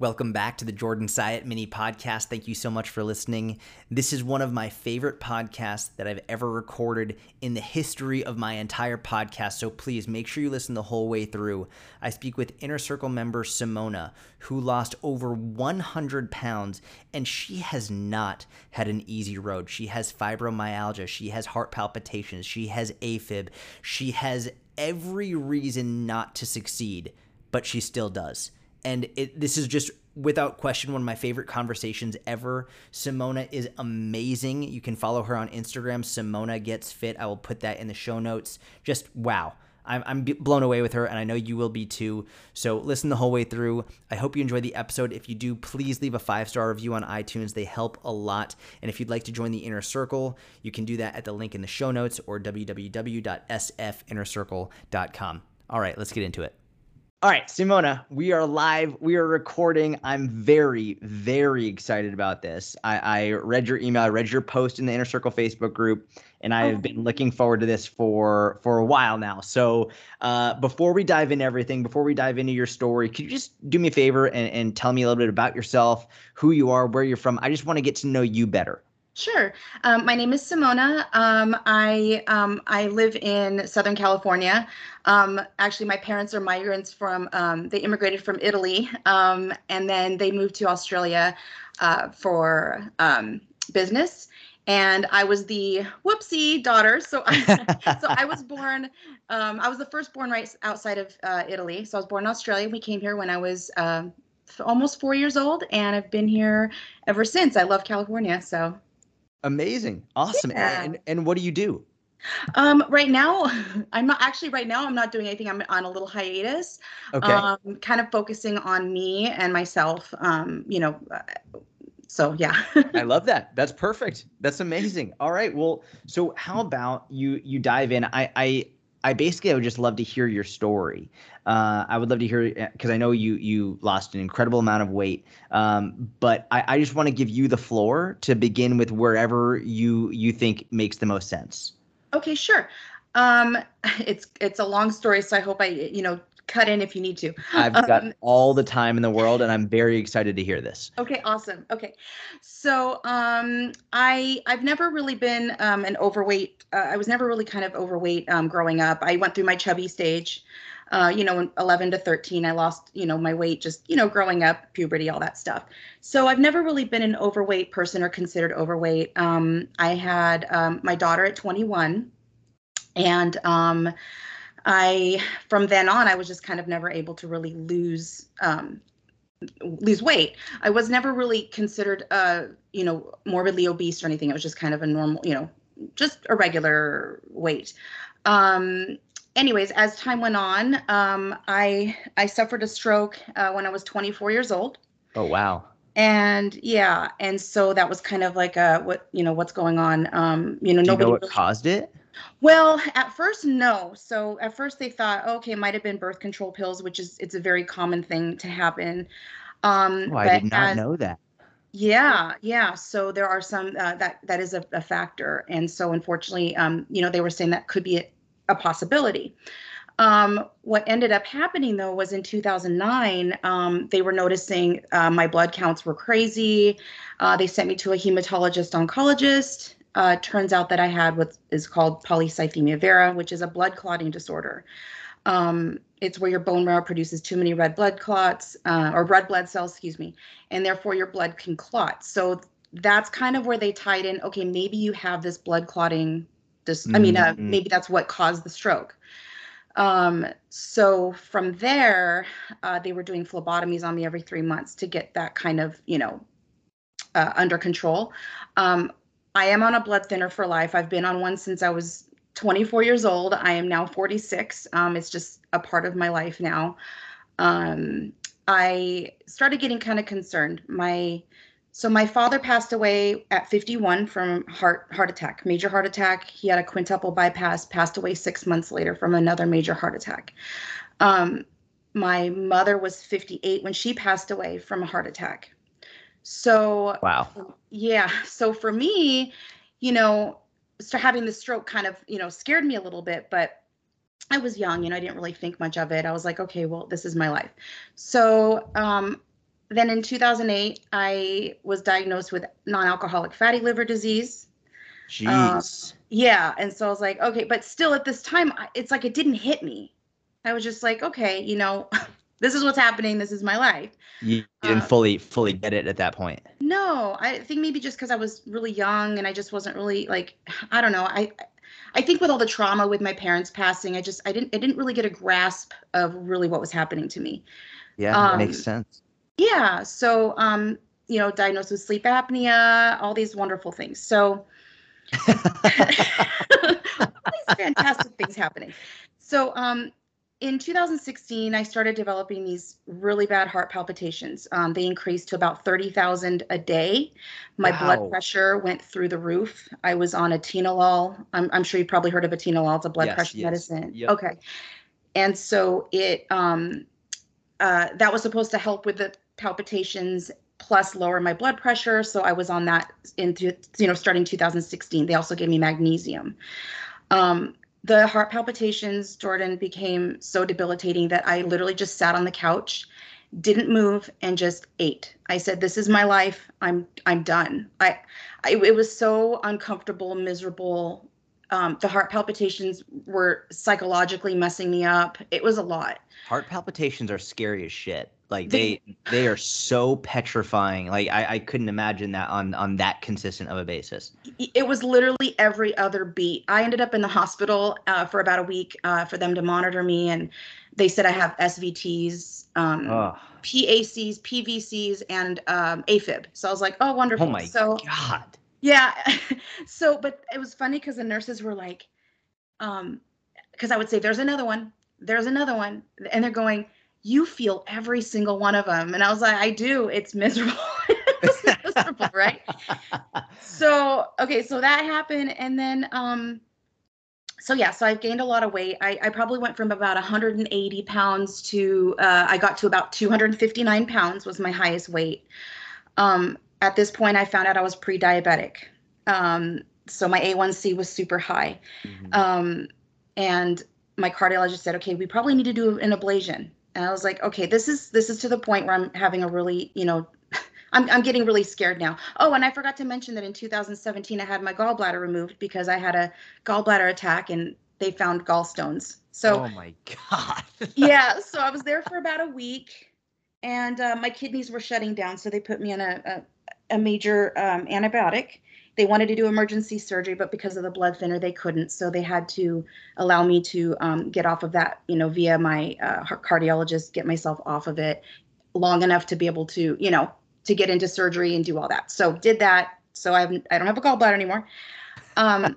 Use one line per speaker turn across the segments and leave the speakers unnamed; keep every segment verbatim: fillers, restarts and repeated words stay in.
Welcome back to the Jordan Syatt mini podcast. Thank you so much for listening. This is one of my favorite podcasts that I've ever recorded in the history of my entire podcast, so please make sure you listen the whole way through. I speak with Inner Circle member Simona, who lost over one hundred pounds, and she has not had an easy road. She has fibromyalgia, she has heart palpitations, she has AFib, she has every reason not to succeed, but she still does. And it, this is just, without question, one of my favorite conversations ever. Simona is amazing. You can follow her on Instagram, Simona Gets Fit. I will put that in the show notes. Just wow. I'm, I'm blown away with her, and I know you will be too. So listen the whole way through. I hope you enjoyed the episode. If you do, please leave a five-star review on iTunes. They help a lot. And if you'd like to join the Inner Circle, you can do that at the link in the show notes or w w w dot s f inner circle dot com. All right, let's get into it. All right, Simona, we are live. We are recording. I'm very, very excited about this. I, I read your email. I read your post in the Inner Circle Facebook group, and I have been looking forward to this for, for a while now. So uh, before we dive into everything, before we dive into your story, could you just do me a favor and, and tell me a little bit about yourself, who you are, where you're from? I just want to get to know you better.
Sure. Um, my name is Simona. Um, I um, I live in Southern California. Um, actually, my parents are migrants from, um, they immigrated from Italy, um, and then they moved to Australia uh, for um, business. And I was the whoopsie daughter. So I, so I was born, um, I was the firstborn right outside of uh, Italy. So I was born in Australia. We came here when I was um, almost four years old, and I've been here ever since. I love California, so.
Amazing. Awesome.
Yeah.
And, and what do you do?
Um, right now, I'm not actually right now, I'm not doing anything. I'm on a little hiatus,
Okay.
um, kind of focusing on me and myself, um, you know, uh, so yeah.
I love that. That's perfect. That's amazing. All right. Well, so how about you, you dive in? I, I, I basically, I would just love to hear your story. Uh, I would love to hear, because I know you you lost an incredible amount of weight. Um, but I, I just want to give you the floor to begin with wherever you you think makes the most sense.
Okay, sure. Um, it's it's a long story, so I hope I you know cut in if you need to.
I've got um, all the time in the world, and I'm very excited to hear this.
Okay, awesome. Okay, so um, I I've never really been um, an overweight. Uh, I was never really kind of overweight um, growing up. I went through my chubby stage. Uh, you know, eleven to thirteen, I lost, you know, my weight just, you know, growing up, puberty, all that stuff. So I've never really been an overweight person or considered overweight. Um, I had um, my daughter at twenty-one, and um, I, from then on, I was just kind of never able to really lose, um, lose weight. I was never really considered, uh, you know, morbidly obese or anything. It was just kind of a normal, you know, just a regular weight. Um, Anyways, as time went on, um, I I suffered a stroke uh, when I was twenty-four years old.
Oh, wow.
And yeah, and so that was kind of like a, what, you know, what's going on? Um, you know,
Do
nobody
you know what
really,
caused it?
Well, at first, no. So at first they thought, okay, it might have been birth control pills, which is, it's a very common thing to happen. Um,
Oh, I
but
did not
as,
know that.
Yeah, yeah. So there are some uh, that that is a, a factor, and so unfortunately, um, you know, they were saying that could be a, a possibility. Um, what ended up happening though was in two thousand nine, um, they were noticing uh, my blood counts were crazy. Uh, they sent me to a hematologist oncologist. Uh, turns out that I had what is called polycythemia vera, which is a blood clotting disorder. Um, it's where your bone marrow produces too many red blood clots, uh, or red blood cells, excuse me, and therefore your blood can clot. So that's kind of where they tied in, okay, maybe you have this blood clotting, this, I mean, uh, maybe that's what caused the stroke. Um, so from there, uh, they were doing phlebotomies on me every three months to get that kind of, you know, uh, under control. Um, I am on a blood thinner for life. I've been on one since I was twenty-four years old. I am now forty-six. Um, it's just a part of my life now. Um, I started getting kind of concerned. My, so my father passed away at fifty-one from heart heart attack, major heart attack. He had a quintuple bypass, passed away six months later from another major heart attack. Um, my mother was fifty-eight when she passed away from a heart attack. So,
Wow.
Yeah. So for me, you know, so having the stroke kind of, you know, scared me a little bit, but I was young, you know, I didn't really think much of it. I was like, okay, well, this is my life. So, um, then in two thousand eight, I was diagnosed with non-alcoholic fatty liver disease. Um,
Jeez.
yeah. And so I was like, okay, but still at this time, I- it's like it didn't hit me. I was just like, okay, you know, this is what's happening. This is my life.
You, you didn't
Uh,
fully fully get it at that point.
no, I think maybe just because I was really young and I just wasn't really like, I don't know. I I think with all the trauma with my parents passing, I just I didn't I didn't really get a grasp of really what was happening to me.
Yeah, that makes
Um,
sense.
yeah. So um, you know, diagnosed with sleep apnea, all these wonderful things. So all these fantastic things happening. So um, in two thousand sixteen, I started developing these really bad heart palpitations. Um, they increased to about thirty thousand a day. My blood
Wow.
pressure went through the roof. I was on atenolol. I'm, I'm sure you've probably heard of atenolol. It's a blood
Yes,
pressure
yes.
medicine.
Yep.
Okay. And so it um, uh, that was supposed to help with the palpitations plus lower my blood pressure. So I was on that into, you know, starting two thousand sixteen. They also gave me magnesium. Um, the heart palpitations, Jordan, became so debilitating that I literally just sat on the couch, didn't move, and just ate. I said, "This is my life. I'm I'm done." I, I it was so uncomfortable, miserable. Um, the heart palpitations were psychologically messing me up. It was a lot.
Heart palpitations are scary as shit. Like
They
they they are so petrifying. Like I, I couldn't imagine that on on that consistent of a basis.
it was literally every other beat. I ended up in the hospital uh, for about a week uh, for them to monitor me, and they said I have S V Ts, um,
Oh,
P A Cs, P V Cs, and um, AFib. So I was like, oh,
oh
wonderful.
my
So
God.
yeah, so but it was funny because the nurses were like, um, because I would say, there's another one, there's another one, and they're going, you feel every single one of them, and I was like, I do. It's miserable. It's miserable, right? So okay, so that happened, and then um so yeah, so I've gained a lot of weight. I, I probably went from about one hundred eighty pounds to uh, I got to about two hundred fifty-nine pounds was my highest weight. Um, at this point, I found out I was pre-diabetic. Um, so my A one C was super high.
Mhm.
Um, and my cardiologist said, okay, we probably need to do an ablation. And I was like, okay, this is this is to the point where I'm having a really, you know, I'm I'm getting really scared now. Oh, and I forgot to mention that in two thousand seventeen I had my gallbladder removed because I had a gallbladder attack and they found gallstones. So
Oh my God.
yeah, so I was there for about a week, and uh, my kidneys were shutting down, so they put me on a a, a major um, antibiotic. They wanted to do emergency surgery, but because of the blood thinner, they couldn't. So they had to allow me to um, get off of that, you know, via my uh, cardiologist, get myself off of it long enough to be able to, you know, to get into surgery and do all that. So did that. So I haven't, I don't have a gallbladder anymore. Um,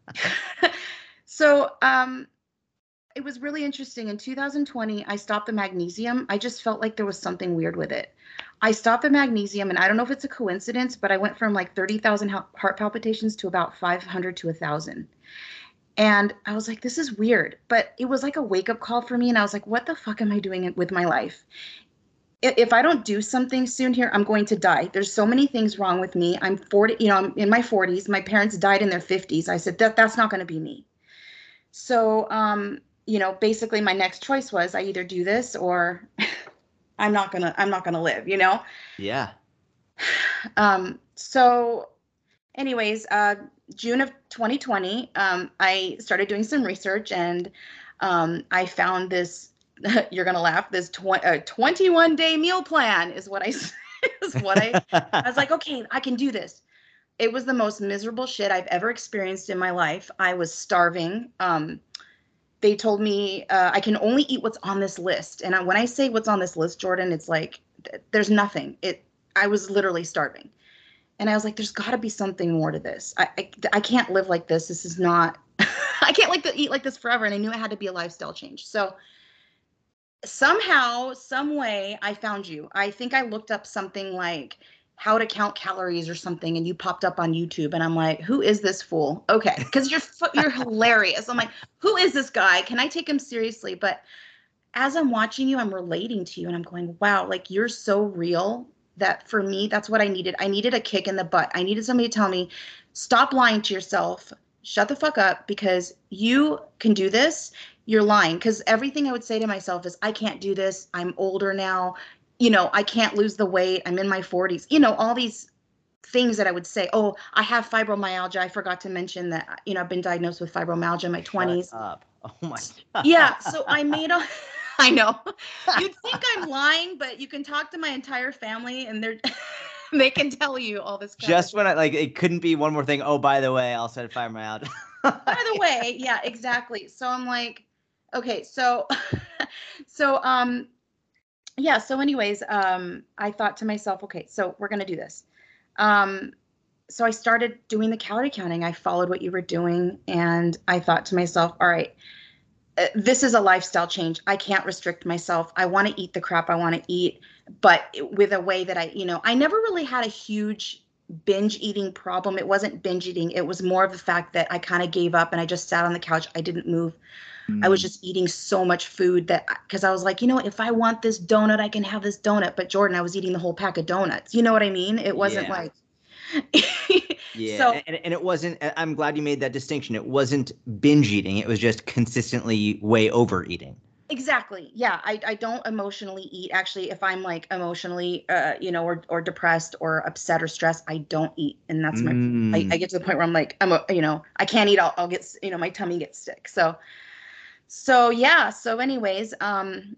so um, it was really interesting. In two thousand twenty, I stopped the magnesium. I just felt like there was something weird with it. I stopped the magnesium, and I don't know if it's a coincidence, but I went from like thirty thousand heart palpitations to about five hundred to one thousand. And I was like, this is weird. But it was like a wake up call for me. And I was like, what the fuck am I doing with my life? If I don't do something soon here, I'm going to die. There's so many things wrong with me. I'm forty, you know, I'm in my forties. My parents died in their fifties. I said, that that's not going to be me. So, um, you know, basically my next choice was I either do this or I'm not going to, I'm not going to live, you know?
Yeah.
Um, so anyways, uh, June of twenty twenty, um, I started doing some research, and um, I found this, you're going to laugh, this tw- uh, twenty-one day meal plan is what I, is what I, I was like, okay, I can do this. It was the most miserable shit I've ever experienced in my life. I was starving. Um, they told me uh, I can only eat what's on this list. And I, when I say what's on this list, Jordan, it's like, th- there's nothing. It, I was literally starving. And I was like, there's got to be something more to this. I, I, I can't live like this. This is not, I can't like to eat like this forever. And I knew it had to be a lifestyle change. So somehow, some way, I found you. I think I looked up something like how to count calories or something, and you popped up on YouTube, and I'm like, who is this fool? Okay, because you're you're hilarious. I'm like, who is this guy? Can I take him seriously? But as I'm watching you, I'm relating to you, and I'm going, wow, like you're so real that for me, that's what I needed. I needed a kick in the butt. I needed somebody to tell me, stop lying to yourself. Shut the fuck up, because you can do this. You're lying. Because everything I would say to myself is, I can't do this. I'm older now. you know, I can't lose the weight. I'm in my forties. You know, all these things that I would say. Oh, I have fibromyalgia. I forgot to mention that, you know, I've been diagnosed with fibromyalgia in my
Shut
twenties.
up. Oh my God.
Yeah, so I made a I know. You'd think I'm lying, but you can talk to my entire family and they're they can tell you all this crap.
Just when I like, it couldn't be one more thing. Oh, by the way, I also had fibromyalgia.
By the way, yeah, exactly. So I'm like, okay, so so um yeah, so anyways, um I thought to myself, okay, so we're gonna do this. Um so I started doing the calorie counting. I followed what you were doing and I thought to myself, all right, uh, this is a lifestyle change. I can't restrict myself. I want to eat the crap I want to eat, but with a way that I, you know, I never really had a huge binge eating problem. It wasn't binge eating. It was more of the fact that I kind of gave up and I just sat on the couch. I didn't move. I was
Mm,
just eating so much food that because I was like, you know, if I want this donut, I can have this donut. But Jordan, I was eating the whole pack of donuts. You know what I mean? It wasn't
yeah.
like,
Yeah.
so
And, and it wasn't, I'm glad you made that distinction. It wasn't binge eating. It was just consistently way overeating.
exactly. Yeah. I, I don't emotionally eat. Actually, if I'm like emotionally, uh, you know, or, or depressed or upset or stressed, I don't eat. And that's my, I, I
Mm.
get to the point where I'm like, I'm, a, you know, I can't eat. I'll, I'll get, you know, my tummy gets sick. So, so yeah. So anyways, um,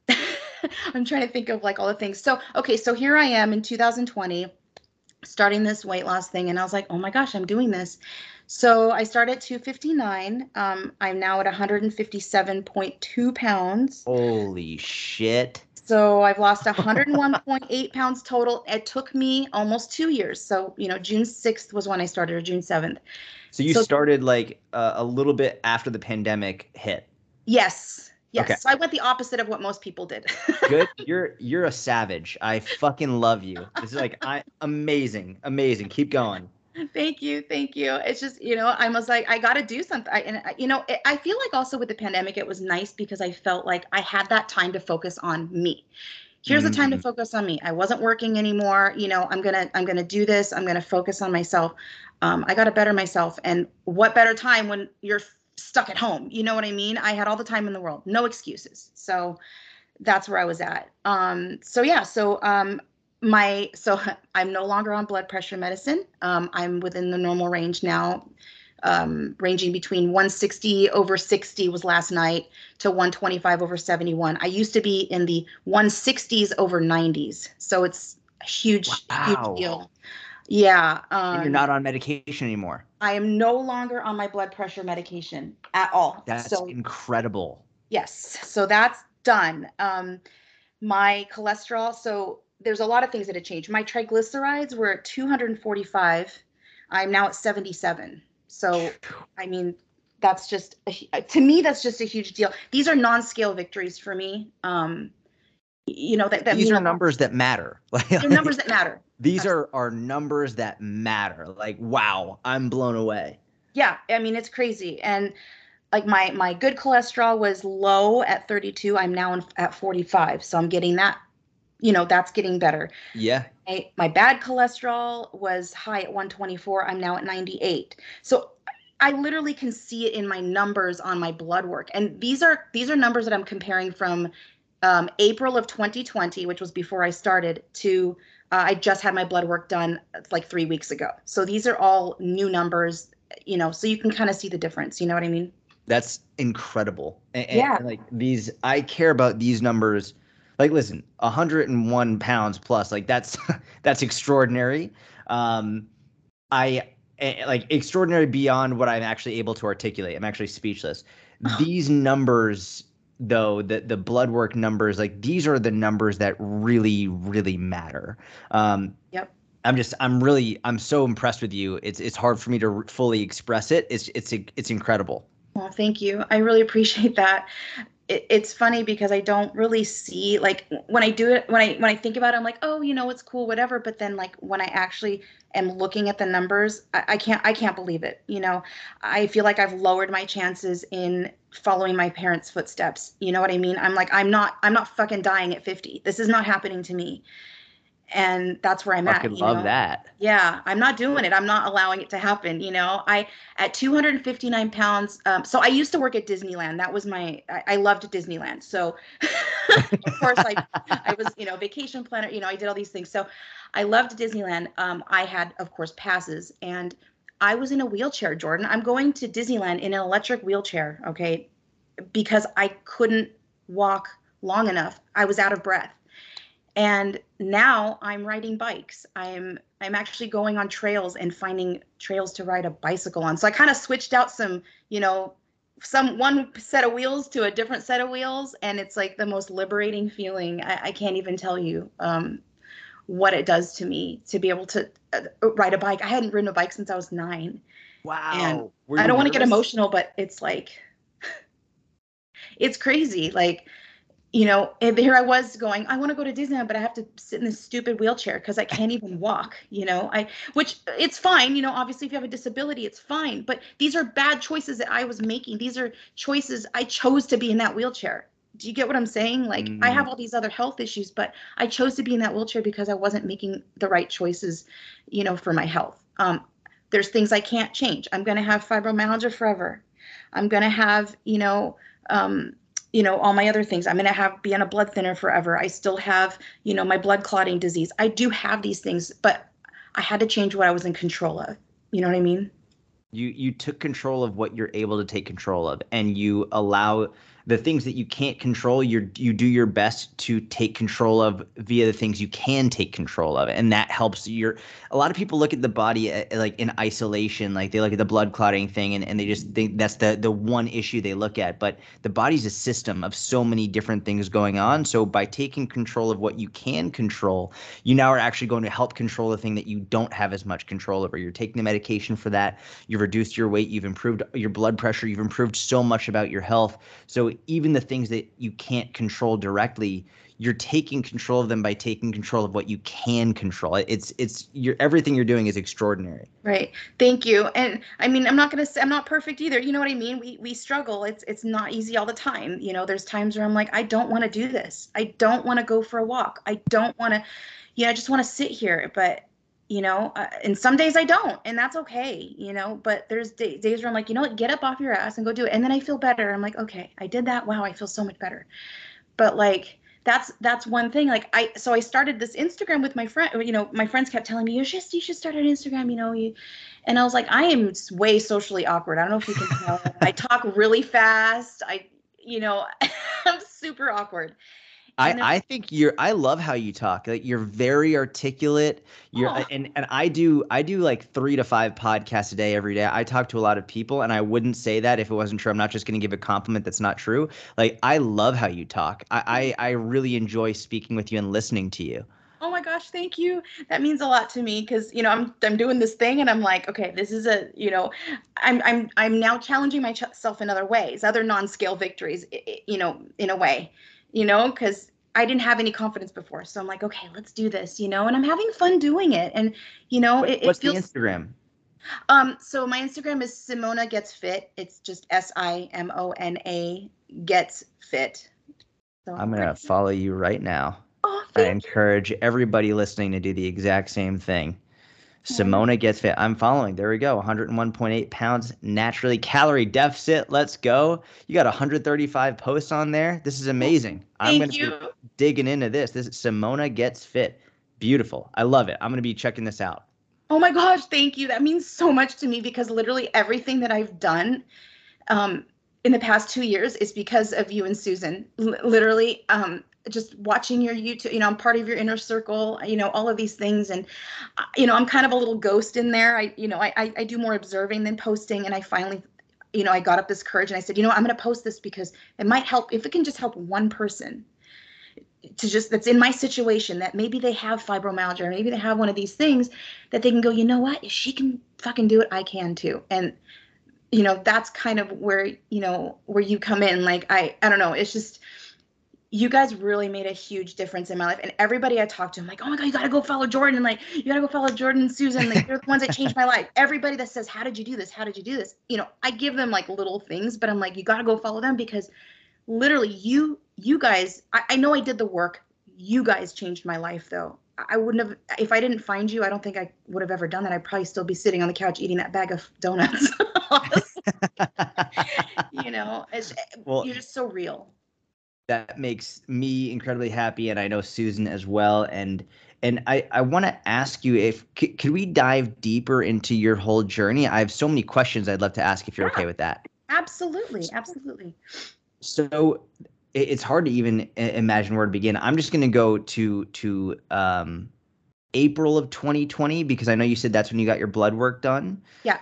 I'm trying to think of like all the things. So, okay. So here I am in two thousand twenty starting this weight loss thing. And I was like, oh my gosh, I'm doing this. So I started at two fifty-nine. Um, I'm now at one hundred fifty-seven point two pounds.
Holy shit.
So I've lost one hundred one point eight pounds total. It took me almost two years. So, you know, June sixth was when I started, or June seventh.
So you
So,
started like uh, a little bit after the pandemic hit.
yes,
Okay.
yes. So I went the opposite of what most people did.
Good. You're you're a savage. I fucking love you. This is like I amazing, amazing. Keep going.
Thank you. Thank you. It's just, you know, I was like, I got to do something. I, and, I- you know, it, I feel like also with the pandemic, it was nice because I felt like I had that time to focus on me. Here's the time to
Mm,
focus on me. I wasn't working anymore. You know, I'm going to, I'm going to do this. I'm going to focus on myself. Um, I got to better myself. And what better time when you're stuck at home? You know what I mean? I had all the time in the world, no excuses. So that's where I was at. Um, so yeah, so um, my so I'm no longer on blood pressure medicine. Um, I'm within the normal range now, um, ranging between one sixty over sixty was last night to one twenty-five over seventy-one. I used to be in the one sixties over nineties, so it's a huge, huge
wow.
deal. Yeah,
And you're
um,
not on medication anymore.
I am no longer on my blood pressure medication at all.
That's
So
incredible.
yes, so that's done. Um, my cholesterol, so there's a lot of things that have changed. My triglycerides were at two hundred forty-five. I'm now at seventy-seven. So, I mean, that's just a, to me that's just a huge deal. These are non-scale victories for me. Um, you know that that
These
mean
are
a lot.
numbers that matter.
They're numbers that matter.
These
Absolutely.
are are numbers that matter. Like, wow, I'm blown away.
Yeah, I mean it's crazy. And like my my good cholesterol was low at thirty-two. I'm now in, at forty-five. So I'm getting that, you know, that's getting better.
Yeah.
My, my bad cholesterol was high at one twenty-four. I'm now at ninety-eight. So I literally can see it in my numbers on my blood work. And these are these are numbers that I'm comparing from um, April of twenty twenty, which was before I started, to uh, I just had my blood work done uh, like three weeks ago. So these are all new numbers, you know, so you can kind of see the difference. You know what I mean?
That's incredible. And, and,
Yeah.
and, like these, I care about these numbers. Like, listen, one hundred one pounds plus, like that's that's extraordinary. Um, I eh, like extraordinary beyond what I'm actually able to articulate. I'm actually speechless. These numbers, though, the the blood work numbers, like these are the numbers that really, really matter. Um,
Yep.
I'm just, I'm really, I'm so impressed with you. It's it's hard for me to fully express it. It's it's it's incredible.
Well, thank you. I really appreciate that. It, it's funny because I don't really see like when I do it when I when I think about it, I'm like, oh, you know, it's cool, whatever. But then like when I actually am looking at the numbers, I, I can't I can't believe it. You know, I feel like I've lowered my chances in following my parents' footsteps. You know what I mean? I'm like, I'm not I'm not fucking dying at fifty. This is not happening to me. And that's where I'm at,
Fucking
you
love
know.
that.
Yeah, I'm not doing it. I'm not allowing it to happen. You know, I at two hundred fifty-nine pounds. Um, so I used to work at Disneyland. That was my. I, I loved Disneyland. So, of course, I I was you know vacation planner. You know, I did all these things. So, I loved Disneyland. Um, I had, of course, passes, and I was in a wheelchair, Jordan. I'm going to Disneyland in an electric wheelchair. Okay, because I couldn't walk long enough. I was out of breath. And now I'm riding bikes. I'm I'm actually going on trails and finding trails to ride a bicycle on. So I kind of switched out some, you know, some one set of wheels to a different set of wheels, and it's like the most liberating feeling. I, I can't even tell you um, what it does to me to be able to uh, ride a bike. I hadn't ridden a bike since I was nine, and
Wow. Were
I
you
don't want to get
nervous?
emotional, but it's like it's crazy. Like you know, and here I was going, I want to go to Disneyland, but I have to sit in this stupid wheelchair because I can't even walk, you know, I, which it's fine, you know, obviously if you have a disability, it's fine, but these are bad choices that I was making. These are choices I chose to be in that wheelchair. Do you get what I'm saying? Like I
Mm,
have all these other health issues, but I chose to be in that wheelchair because I wasn't making the right choices, you know, for my health. Um, there's things I can't change. I'm going to have fibromyalgia forever. I'm going to have, you know, um, you know, all my other things. I'm going to have be on a blood thinner forever. I still have, you know, my blood clotting disease. I do have these things, but I had to change what I was in control of. You know what I mean?
you you took control of what you're able to take control of, and you allow the things that you can't control, you you do your best to take control of via the things you can take control of, and that helps your a lot of people look at the body uh, like in isolation, like they look at the blood clotting thing and, and they just think that's the the one issue they look at, but the body's a system of so many different things going on. So by taking control of what you can control, you now are actually going to help control the thing that you don't have as much control over. You're taking the medication for that. You've reduced your weight, you've improved your blood pressure, you've improved so much about your health. So even the things that you can't control directly, you're taking control of them by taking control of what you can control. It's it's you're everything you're doing is extraordinary.
Right. Thank you. And I mean, I'm not going to say I'm not perfect either. You know what I mean? We we struggle. It's it's not easy all the time. You know, there's times where I'm like, I don't want to do this. I don't want to go for a walk. I don't want to, yeah, I just want to sit here. But, you know, uh, and some days I don't, and that's okay, you know, but there's day, days where I'm like, you know what, get up off your ass and go do it. And then I feel better. I'm like, okay, I did that. Wow, I feel so much better. But like, that's that's one thing. Like I so I started this Instagram with my friend. You know, my friends kept telling me, you should you should start an Instagram. You know, you, and I was like, I am way socially awkward. I don't know if you can tell. I talk really fast. I, you know, I'm super awkward.
I,
And they're
I
like,
think you're I love how you talk. Like you're very articulate. You're
oh,
and and I do I do like three to five podcasts a day every day. I talk to a lot of people and I wouldn't say that if it wasn't true. I'm not just gonna give a compliment that's not true. Like I love how you talk. I I, I really enjoy speaking with you and listening to you.
oh my gosh, thank you. That means a lot to me because you know I'm I'm doing this thing and I'm like, okay, this is a you know, I'm I'm I'm now challenging myself in other ways, other non-scale victories, you know, in a way, you know, because I didn't have any confidence before. So I'm like, okay, let's do this, you know, and I'm having fun doing it, and you know,
What
it, it
what's the
feels.
Instagram?
Um, so my Instagram is Simona Gets Fit. It's just S I M O N A Gets Fit.
I'm
So right.
gonna follow you right now.
Oh,
I
thank you.
encourage everybody listening to do the exact same thing.
Oh, you're
Simona Gets Fit. I'm following. There we go. one hundred one point eight pounds naturally calorie deficit. Let's go. You got one hundred thirty-five posts on there. This is
oh,
amazing. I'm going
thank
to be
you.
digging into this. This is Simona Gets Fit. Beautiful. I love it. I'm going to be checking this out.
Oh my gosh, thank you. That means so much to me because literally everything that I've done um, in the past two years is because of you and Susan. L- literally, um, just watching your YouTube, you know, I'm part of your inner circle, you know, all of these things. And, uh, you know, I'm kind of a little ghost in there. I, you know, I, I, I do more observing than posting. And I finally, you know, I got up this courage and I said, you know what, I'm going to post this because it might help. If it can just help one person to just that's in my situation that maybe they have fibromyalgia or maybe they have one of these things that they can go, you know what, if she can fucking do it, I can too. And you know, that's kind of where, you know, where you come in. Like, I, I don't know. It's just, you guys really made a huge difference in my life. And everybody I talk to, I'm like, oh my God, you got to go follow Jordan. Like, you got to go follow Jordan and Susan. Like, they're the ones that changed my life. Everybody that says, how did you do this? How did you do this? You know, I give them like little things, but I'm like, you got to go follow them because literally you, you guys, I, I know I did the work you guys changed my life, though. I wouldn't have, if I didn't find you, I don't think I would have ever done that. I'd probably still be sitting on the couch eating that bag of donuts. You know, it's,
Well,
you're just so real.
that makes me incredibly happy, and I know Susan as well. And and I I want to ask you if c- could we dive deeper into your whole journey? I have so many questions I'd love to ask if you're
Yeah,
okay with that.
absolutely. Absolutely.
So it, it's hard to even i- imagine where to begin. I'm just going to go to to um, April of twenty twenty because I know you said that's when you got your blood work done.
Yeah.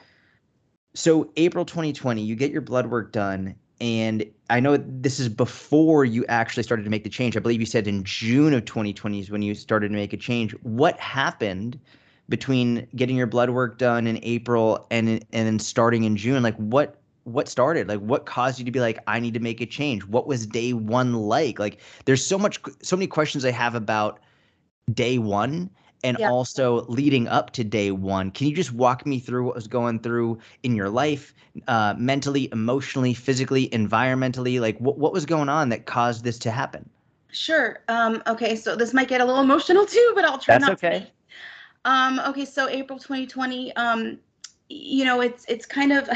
So April twenty twenty, you get your blood work done, and I know this is before you actually started to make the change. I believe you said in June of twenty twenty is when you started to make a change. What happened between getting your blood work done in April and and then starting in June? Like what what started? Like what caused you to be like, I need to make a change? What was day one like? Like there's so much so many questions I have about day one and
Yeah.
also leading up to day one. Can you just walk me through what was going through in your life, uh, mentally, emotionally, physically, environmentally? Like what, what was going on that caused this to happen?
Sure. Um, okay, so this might get a little emotional too, but I'll try
That's
not to
okay.
be. Um, okay, so April twenty twenty, um, you know, it's it's kind of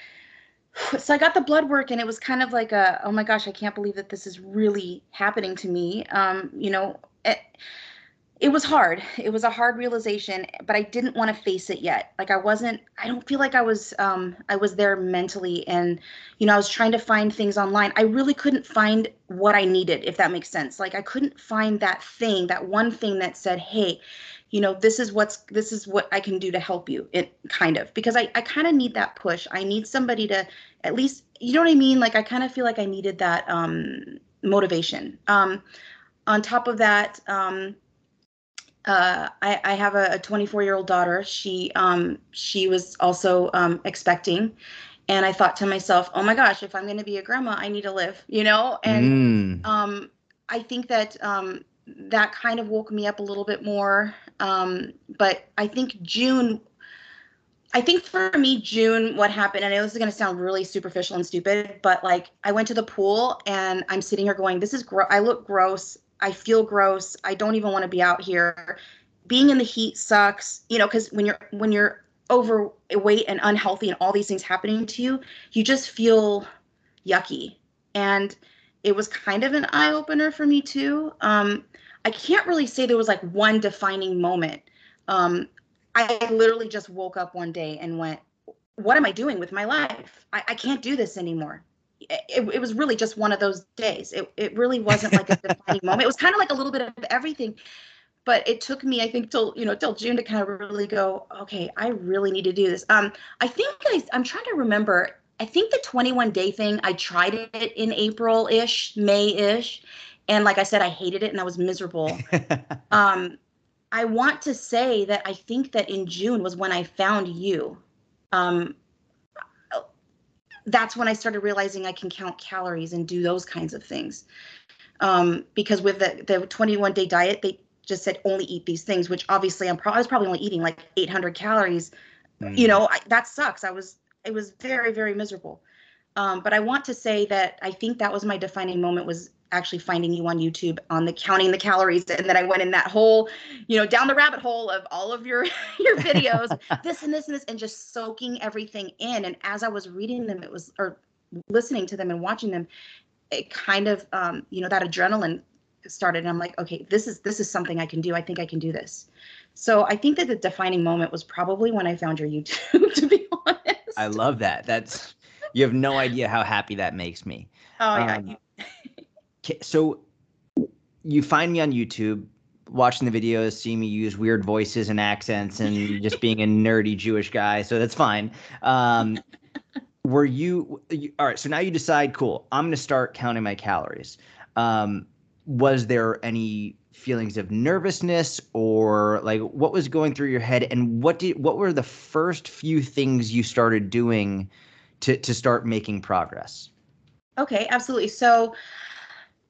so I got the blood work and it was kind of like a, oh my gosh, I can't believe that this is really happening to me. Um, you know, it, it was hard. It was a hard realization, but I didn't want to face it yet. Like I wasn't, I don't feel like I was, um, I was there mentally. And, you know, I was trying to find things online. I really couldn't find what I needed, if that makes sense. Like I couldn't find that thing, that one thing that said, hey, you know, this is what's, this is what I can do to help you. It kind of, because I, I kind of need that push. I need somebody to at least, you know what I mean? Like I kind of feel like I needed that, um, motivation. Um, on top of that, um, uh, I, I have a twenty-four year old daughter. She um, she was also um, expecting, and I thought to myself, oh my gosh, if I'm going to be a grandma, I need to live, you know. And
Mm.
um, I think that um, that kind of woke me up a little bit more. Um, but I think June. I think for me, June, what happened, and I know this is going to sound really superficial and stupid, but like I went to the pool and I'm sitting here going, this is gross. I look gross. I feel gross. I don't even want to be out here. Being in the heat sucks, you know, because when you're when you're overweight and unhealthy and all these things happening to you, you just feel yucky. And it was kind of an eye opener for me too. Um, I can't really say there was like one defining moment. Um, I literally just woke up one day and went, what am I doing with my life? I, I can't do this anymore. It, it, it was really just one of those days. It, it really wasn't like a defining moment. It was kind of like a little bit of everything, but it took me, I think, till, you know, till June to kind of really go, okay, I really need to do this. Um, I think I, I'm trying to remember, I think the twenty-one day thing, I tried it in April-ish, May-ish. And like I said, I hated it and I was miserable. Um, I want to say that I think that in June was when I found you. Um, that's when I started realizing I can count calories and do those kinds of things. Um, because with the, the twenty-one day diet, they just said only eat these things, which obviously I'm pro- I was probably only eating like eight hundred calories. You
Mm.
know, I, that sucks. I was, it was very, very miserable. Um, but I want to say that I think that was my defining moment, was actually finding you on YouTube on the counting the calories. And then I went in that whole, you know, down the rabbit hole of all of your, your videos, this and this and this, and just soaking everything in. And as I was reading them, it was, or listening to them and watching them, it kind of, um, you know, that adrenaline started. And I'm like, okay, this is, this is something I can do. I think I can do this. So I think that the defining moment was probably when I found your YouTube, to be
I
honest.
love that. That's you have no idea how happy that makes me.
Oh yeah.
Um, K- So you find me on YouTube, watching the videos, seeing me use weird voices and accents, and just being a nerdy Jewish guy. So that's fine. Um, were you, you all right? So now you decide, cool, I'm going to start counting my calories. Um, was there any feelings of nervousness, or like what was going through your head, and what did what were the first few things you started doing to to start making progress?
Okay, absolutely. So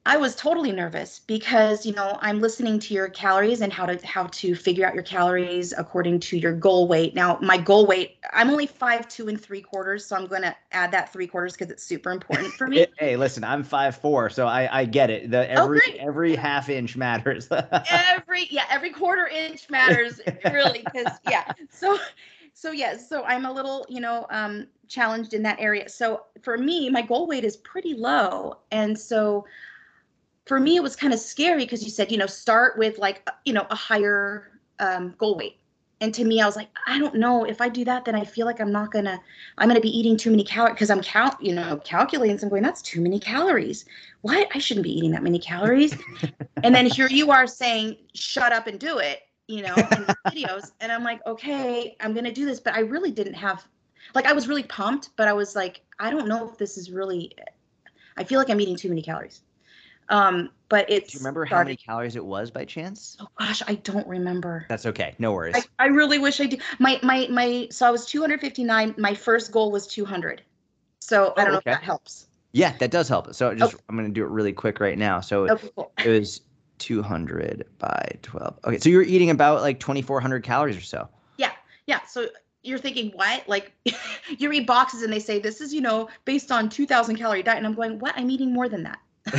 I was totally nervous because, you know, I'm listening to your calories and how to how to figure out your calories according to your goal weight. Now, my goal weight, I'm only five two and three quarters, so I'm going to add that three quarters because it's super important for me.
It, hey, listen, I'm five four, so I I get it. The
Oh,
every
great.
every half inch matters.
Every yeah, every quarter inch matters really because yeah. So so yeah, so I'm a little, you know, um challenged in that area. So for me, my goal weight is pretty low. And so for me, it was kind of scary because you said, you know, start with like, you know, a higher um, goal weight. And to me, I was like, I don't know if I do that, then I feel like I'm not gonna, I'm gonna be eating too many calories because I'm count, you know, calculating. So I'm going, that's too many calories. What? I shouldn't be eating that many calories. And then here you are saying, shut up and do it, you know, in these videos. And I'm like, okay, I'm gonna do this. But I really didn't have, like, I was really pumped, but I was like, I don't know if this is really, I feel like I'm eating too many calories. Um, but
Do you
it's
remember how many
started.
calories it was by chance?
Oh gosh, I don't remember.
That's okay. No
I,
worries.
I really wish I did. My my my. So I was two hundred fifty-nine. My first goal was two hundred. So I don't
Oh,
know if
okay.
that helps.
Yeah, that does help. So just
Okay.
I'm going to do it really quick right now. So
Okay. Cool.
it was two hundred by twelve. Okay, so you're eating about like twenty-four hundred calories or so.
Yeah. Yeah. So you're thinking what? Like you read boxes and they say this is, you know, based on two thousand calorie diet, and I'm going, what? I'm eating more than that.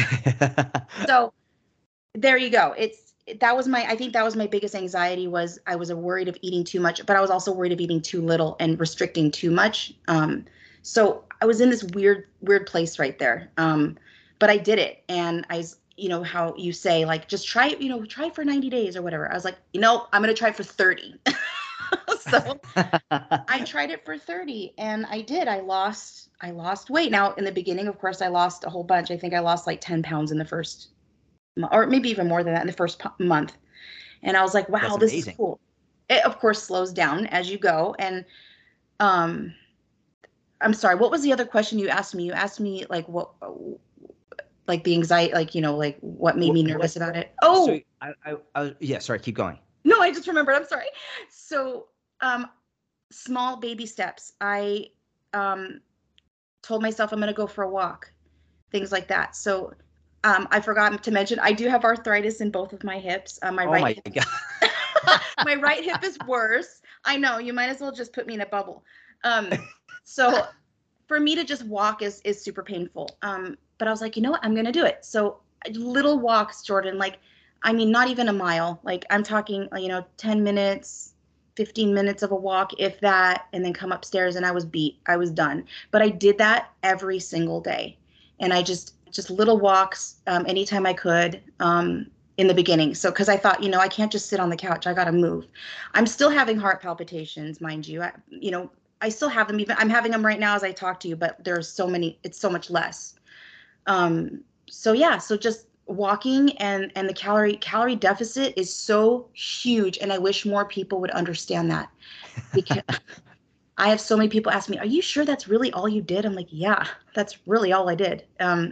So there you go. It's that was my I think that was my biggest anxiety was I was worried of eating too much, but I was also worried of eating too little and restricting too much. Um, so I was in this weird weird place right there. Um, but I did it, and I you know how you say like just try it, you know, try it for ninety days or whatever. I was like, you know, I'm gonna try it for thirty. So I tried it for thirty and I did. I lost I lost weight. Now in the beginning, of course, I lost a whole bunch. I think I lost like ten pounds in the first or maybe even more than that in the first month. And I was like, wow,
That's
this is
amazing.
cool. It of course slows down as you go. And um, I'm sorry, what was the other question you asked me? You asked me like what, like the anxiety, like, you know, like what made
What,
me
what,
nervous about it.
so
Oh,
I, I, I was, yeah, sorry, keep going.
no, I just remembered. I'm sorry. So um, small baby steps. I um, told myself I'm going to go for a walk, things like that. So um, I forgot to mention, I do have arthritis in both of my hips. Uh, my
Oh
right
my
hip
God.
my right hip is worse. I know, you might as well just put me in a bubble. Um, so for me to just walk is is super painful. Um, but I was like, you know what? I'm gonna do it. So little walks, Jordan, like I mean, not even a mile. Like I'm talking, you know, ten minutes, fifteen minutes of a walk, if that, and then come upstairs and I was beat. I was done. But I did that every single day. And I just just little walks um, anytime I could. Um, in the beginning. So, because I thought, you know, I can't just sit on the couch. I got to move. I'm still having heart palpitations, mind you. I, you know, I still have them. Even I'm having them right now as I talk to you, but there's so many. It's so much less. Um, so yeah. So just walking and and the calorie calorie deficit is so huge, and I wish more people would understand that because I have so many people ask me, "Are you sure that's really all you did?" I'm like, "Yeah, that's really all I did." Um,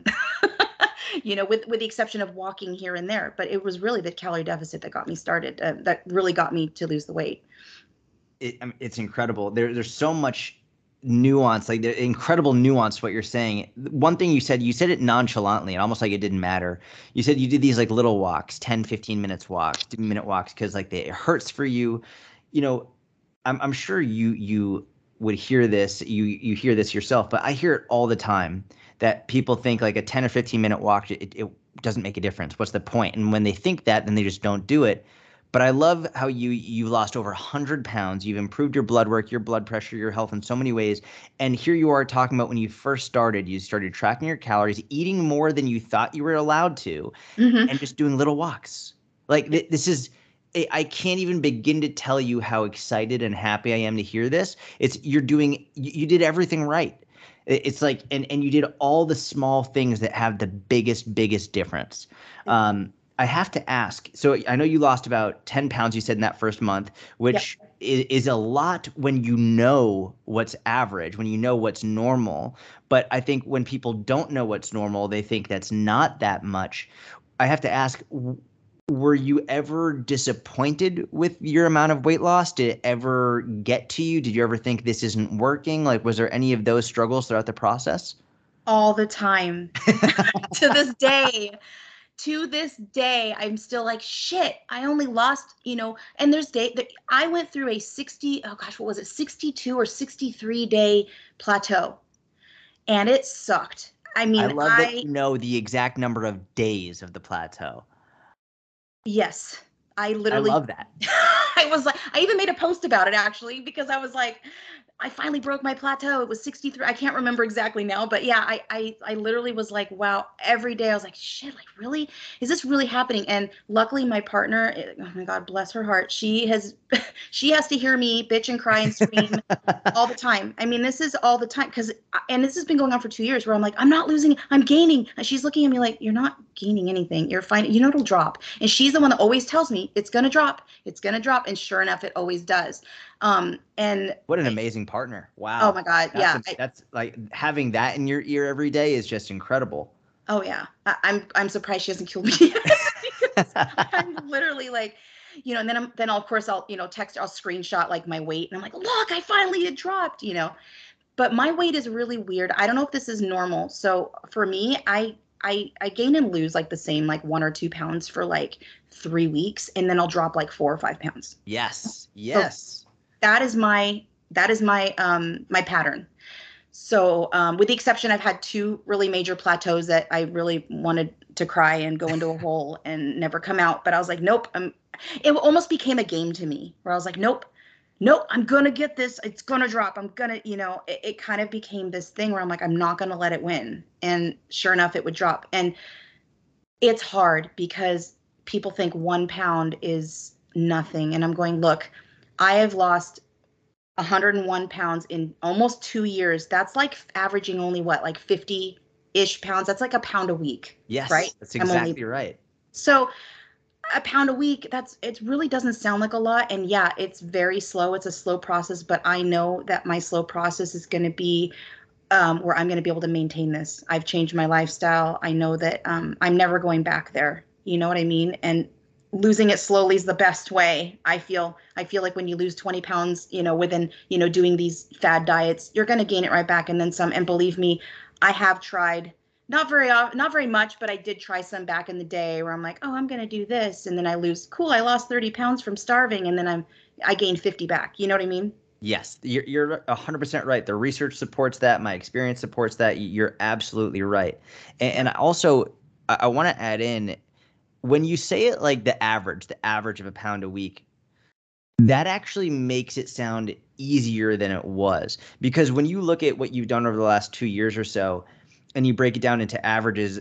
you know, with with the exception of walking here and there, but it was really the calorie deficit that got me started. Uh, that really got me to lose the weight.
It, I mean, it's incredible. There, there's so much nuance, like the incredible nuance to what you're saying. One thing you said, you said it nonchalantly and almost like it didn't matter. You said you did these like little walks, ten, fifteen minutes walks, minute walks, because like they, it hurts for you. You know, I'm, I'm sure you, you would hear this, you, you hear this yourself, but I hear it all the time that people think like a ten or fifteen minute walk, it, it doesn't make a difference. What's the point? And when they think that, then they just don't do it. But I love how you you lost over one hundred pounds. You've improved your blood work, your blood pressure, your health in so many ways. And here you are talking about when you first started, you started tracking your calories, eating more than you thought you were allowed to,
Mm-hmm.
and just doing little walks. Like th- this is, I I can't even begin to tell you how excited and happy I am to hear this. It's you're doing, you, you did everything right. It- It's like, and and you did all the small things that have the biggest, biggest difference. Um, I have to ask. So I know you lost about ten pounds, you said in that first month,
Yep.
which is, is a lot when you know what's average, when you know what's normal. But I think when people don't know what's normal, they think that's not that much. I have to ask, w- were you ever disappointed with your amount of weight loss? Did it ever get to you? Did you ever think this isn't working? Like, was there any of those struggles throughout the process?
All the time to this day. to this day, I'm still like, shit, I only lost, you know, and there's day that I went through a sixty, oh gosh, what was it, sixty-two or sixty-three day plateau, and it sucked. I
I
mean,
love that
I,
you know the exact number of days of the plateau.
yes, I
I
literally,
love that.
I was like, I even made a post about it actually, because I was like, I finally broke my plateau. It was sixty-three. I can't remember exactly now, but yeah, I, I, I literally was like, wow, every day I was like, shit, like really, is this really happening? And luckily my partner, eh, oh my God, bless her heart. She has, she has to hear me bitch and cry and scream all the time. I mean, this is all the time because, and this has been going on for two years where I'm like, I'm not losing, I'm gaining. And she's looking at me like, you're not gaining anything. You're fine. You know, it'll drop. And she's the one that always tells me it's going to drop. It's going to drop. And sure enough, it always does. Um, and
What an amazing partner.
oh
Wow.
my God.
That's
Yeah.
a,
I,
that's like having that in your ear every day is just incredible.
oh yeah. I, I'm, I'm surprised she hasn't killed me yet because I'm literally like, you know, and then I'm, then I'll, of course I'll, you know, text, I'll screenshot like my weight and I'm like, look, I finally it dropped, you know. But my weight is really weird. I don't know if this is normal. So for me, I I I gain and lose like the same like one or two pounds for like three weeks, and then I'll drop like four or five pounds.
Yes.
So
Yes.
that is my that is my um my pattern. So um, with the exception, I've had two really major plateaus that I really wanted to cry and go into a hole and never come out. But I was like, nope. I'm, it almost became a game to me where I was like, nope, nope, I'm gonna get this. It's gonna drop. I'm gonna, you know, it, it kind of became this thing where I'm like, I'm not gonna let it win. And sure enough, it would drop. And it's hard because people think one pound is nothing. And I'm going, look, I have lost one hundred one pounds in almost two years. That's like averaging only what, like fifty-ish pounds. That's like a pound a week, right?
Yes. That's
I'm only,
exactly right.
so a pound a week, that's, it really doesn't sound like a lot. And yeah, it's very slow. It's a slow process, but I know that my slow process is going to be um, where I'm going to be able to maintain this. I've changed my lifestyle. I know that um, I'm never going back there. You know what I mean? And losing it slowly is the best way. I feel, I feel like when you lose twenty pounds, you know, within, you know, doing these fad diets, you're going to gain it right back and then some. And believe me, I have tried not very, not very much, but I did try some back in the day where I'm like, oh, I'm going to do this. And then I lose, cool. I lost thirty pounds from starving. And then I'm, I gained fifty back. You know what I mean?
Yes, you're you're one hundred percent right. The research supports that. My experience supports that. You're absolutely right. And, and I also I, I want to add in when you say it like the average, the average of a pound a week, that actually makes it sound easier than it was. Because when you look at what you've done over the last two years or so, and you break it down into averages,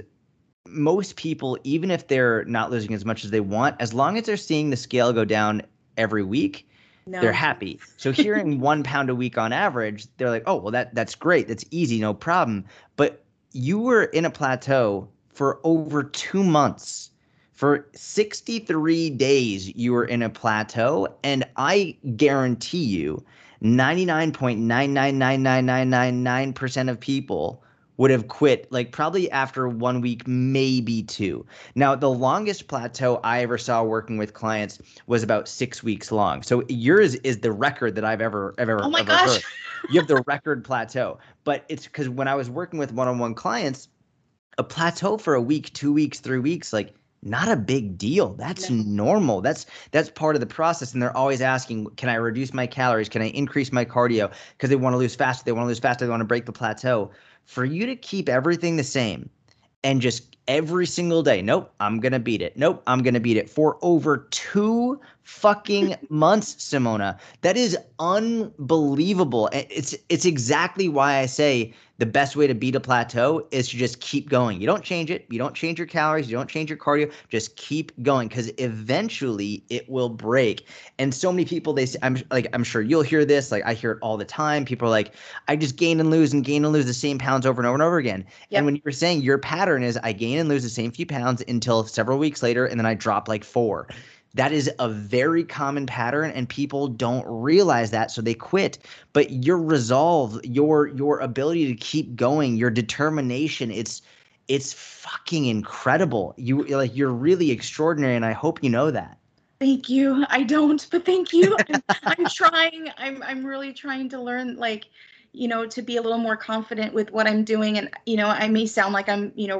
most people, even if they're not losing as much as they want, as long as they're seeing the scale go down every week, they're
No.
happy. So hearing one pound a week on average, they're like, oh, well, that that's great. That's easy, no problem. But you were in a plateau for over two months. For sixty-three days, you were in a plateau. And I guarantee you, ninety-nine point nine nine nine nine nine nine nine percent of people would have quit like probably after one week, maybe two. Now, the longest plateau I ever saw working with clients was about six weeks long. So yours is the record that I've ever, ever,
Oh my
ever
gosh.
heard. You have the record plateau, but it's because when I was working with one-on-one clients, a plateau for a week, two weeks, three weeks, like not a big deal. That's
No.
normal. That's that's part of the process. And they're always asking, can I reduce my calories? Can I increase my cardio? Because they want to lose faster. They want to lose faster. They want to break the plateau. For you to keep everything the same and just every single day, nope, I'm going to beat it. Nope, I'm going to beat it for over two fucking months, Simona. That is unbelievable. It's it's exactly why I say the best way to beat a plateau is to just keep going. You don't change it. You don't change your calories. You don't change your cardio. Just keep going because eventually it will break. And so many people, they say, I'm like, I'm sure you'll hear this. Like I hear it all the time. People are like, I just gain and lose and gain and lose the same pounds over and over and over again.
Yep.
And when you were saying your pattern is I gain and lose the same few pounds until several weeks later, and then I drop like four. That is a very common pattern, and people don't realize that, so they quit. But your resolve, your your ability to keep going, your determination, it's it's fucking incredible. You like you're really extraordinary, and I hope you know that.
Thank you. I don't, but thank you. I'm, I'm trying. I'm I'm really trying to learn, like, you know, to be a little more confident with what I'm doing. And, you know, I may sound like I'm, you know,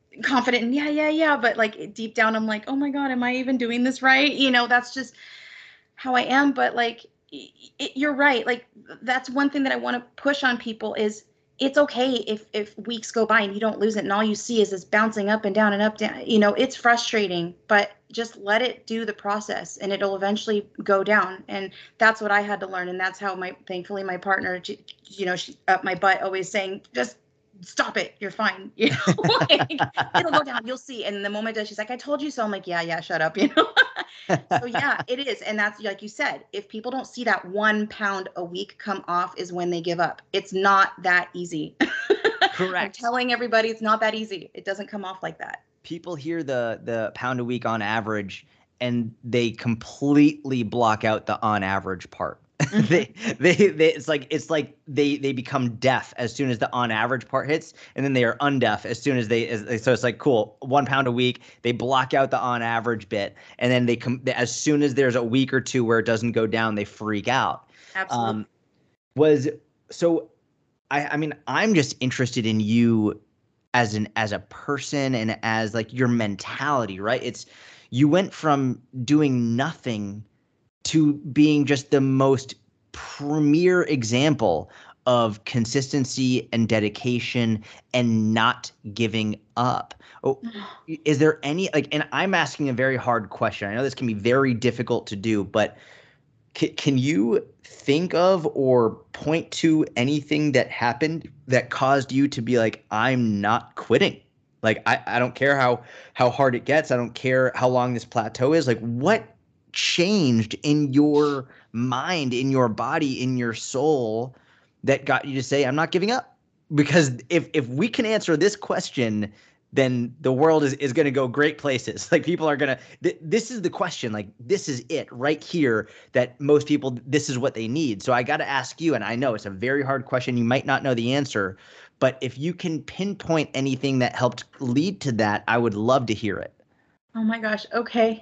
confident and yeah, yeah, yeah. But like deep down, I'm like, oh my God, am I even doing this right? You know, that's just how I am. But like, it, you're right. Like that's one thing that I want to push on people is it's okay if if weeks go by and you don't lose it and all you see is this bouncing up and down and up down. You know, it's frustrating, but just let it do the process and it'll eventually go down. And that's what I had to learn. And that's how my thankfully my partner, you know, she up my butt always saying just stop it, you're fine, you know. Like, it'll go down, you'll see. And the moment that she's like, I told you so, I'm like, yeah, yeah, shut up, you know. So yeah, it is. And that's like you said, if people don't see that one pound a week come off is when they give up. It's not that easy.
Correct.
I'm telling everybody it's not that easy. It doesn't come off like that.
People hear the the pound a week on average and they completely block out the on average part. Mm-hmm. they, they they it's like it's like they they become deaf as soon as the on average part hits, and then they are undeaf as soon as they as, so it's like cool, one pound a week, they block out the on average bit, and then they come as soon as there's a week or two where it doesn't go down, they freak out.
Absolutely.
Um, was so I I mean I'm just interested in you as an as a person and as like your mentality, right? It's you went from doing nothing to being just the most premier example of consistency and dedication and not giving up. Oh, is there any like, and I'm asking a very hard question. I know this can be very difficult to do, but can, can you think of or point to anything that happened that caused you to be like, I'm not quitting? Like, I, I don't care how, how hard it gets. I don't care how long this plateau is. Like, what changed in your mind, in your body, in your soul that got you to say, I'm not giving up? Because if if we can answer this question, then the world is, is going to go great places. Like people are going to, th- this is the question, like this is it right here that most people, this is what they need. So I got to ask you, and I know it's a very hard question. You might not know the answer, but if you can pinpoint anything that helped lead to that, I would love to hear it.
Oh my gosh. Okay.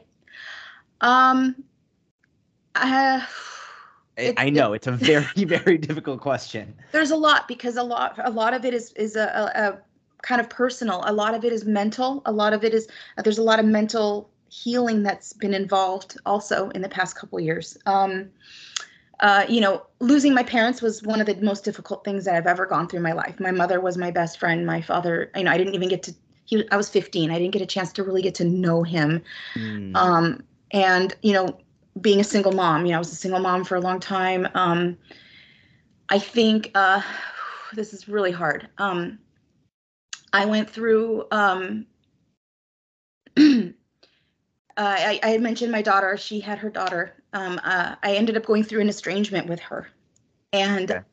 Um, uh,
I, I know it's a very, very difficult question.
There's a lot because a lot, a lot of it is, is a, a, a kind of personal. A lot of it is mental. A lot of it is, uh, there's a lot of mental healing that's been involved also in the past couple of years. Um, uh, you know, losing my parents was one of the most difficult things that I've ever gone through in my life. My mother was my best friend. My father, you know, I didn't even get to, he, I was fifteen. I didn't get a chance to really get to know him. Mm. Um, and, you know, being a single mom, you know, I was a single mom for a long time. Um, I think uh, this is really hard. Um, I went through, um, uh, I, I had mentioned my daughter, she had her daughter. Um, uh, I ended up going through an estrangement with her. And okay.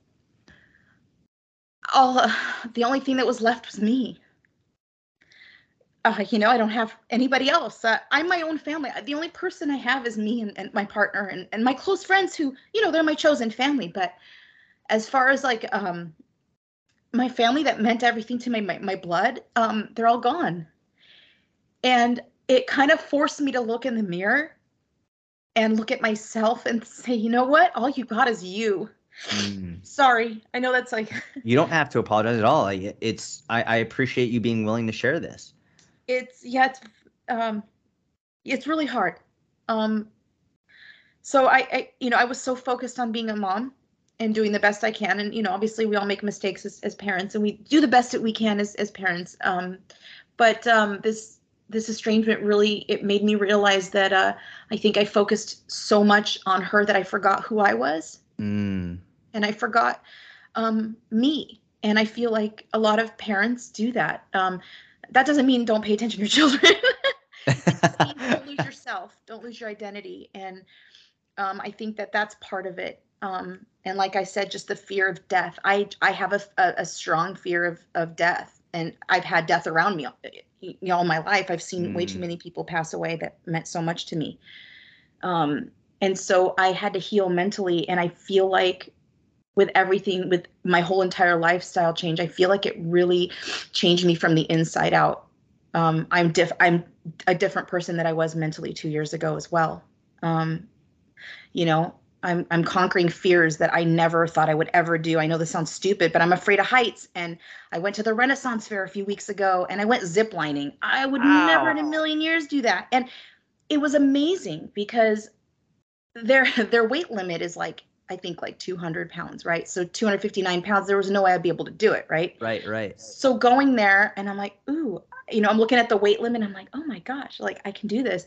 all, uh, the only thing that was left was me. Uh, you know, I don't have anybody else. Uh, I'm my own family. The only person I have is me and, and my partner and, and my close friends who, you know, they're my chosen family. But as far as like um, my family that meant everything to my, my, my blood, um, they're all gone. And it kind of forced me to look in the mirror and look at myself and say, you know what? All you got is you. Mm. Sorry. I know that's like.
You don't have to apologize at all. Like, it's, I, I appreciate you being willing to share this.
It's, yeah, it's, um, it's really hard. Um, so I, I, you know, I was so focused on being a mom and doing the best I can. And, you know, obviously we all make mistakes as, as parents and we do the best that we can as, as parents. Um, but, um, this, this estrangement really, it made me realize that, uh, I think I focused so much on her that I forgot who I was. Mm. And I forgot, um, me. And I feel like a lot of parents do that. Um, that doesn't mean don't pay attention to your children. It means don't lose yourself. Don't lose your identity. And um, I think that that's part of it. Um, and like I said, just the fear of death. I I have a, a, a strong fear of, of death. And I've had death around me you know, all my life. I've seen mm. way too many people pass away that meant so much to me. Um, and so I had to heal mentally. And I feel like with everything, with my whole entire lifestyle change, I feel like it really changed me from the inside out. Um, I'm diff I'm a different person than I was mentally two years ago as well. Um, you know, I'm I'm conquering fears that I never thought I would ever do. I know this sounds stupid, but I'm afraid of heights. And I went to the Renaissance Fair a few weeks ago and I went ziplining. I would never in a
Wow.
million years do that. And it was amazing because their their weight limit is like, I think like two hundred pounds, right? So two hundred fifty-nine pounds, there was no way I'd be able to do it, right?
Right, right.
So going there and I'm like, ooh, you know, I'm looking at the weight limit. I'm like, oh my gosh, like I can do this.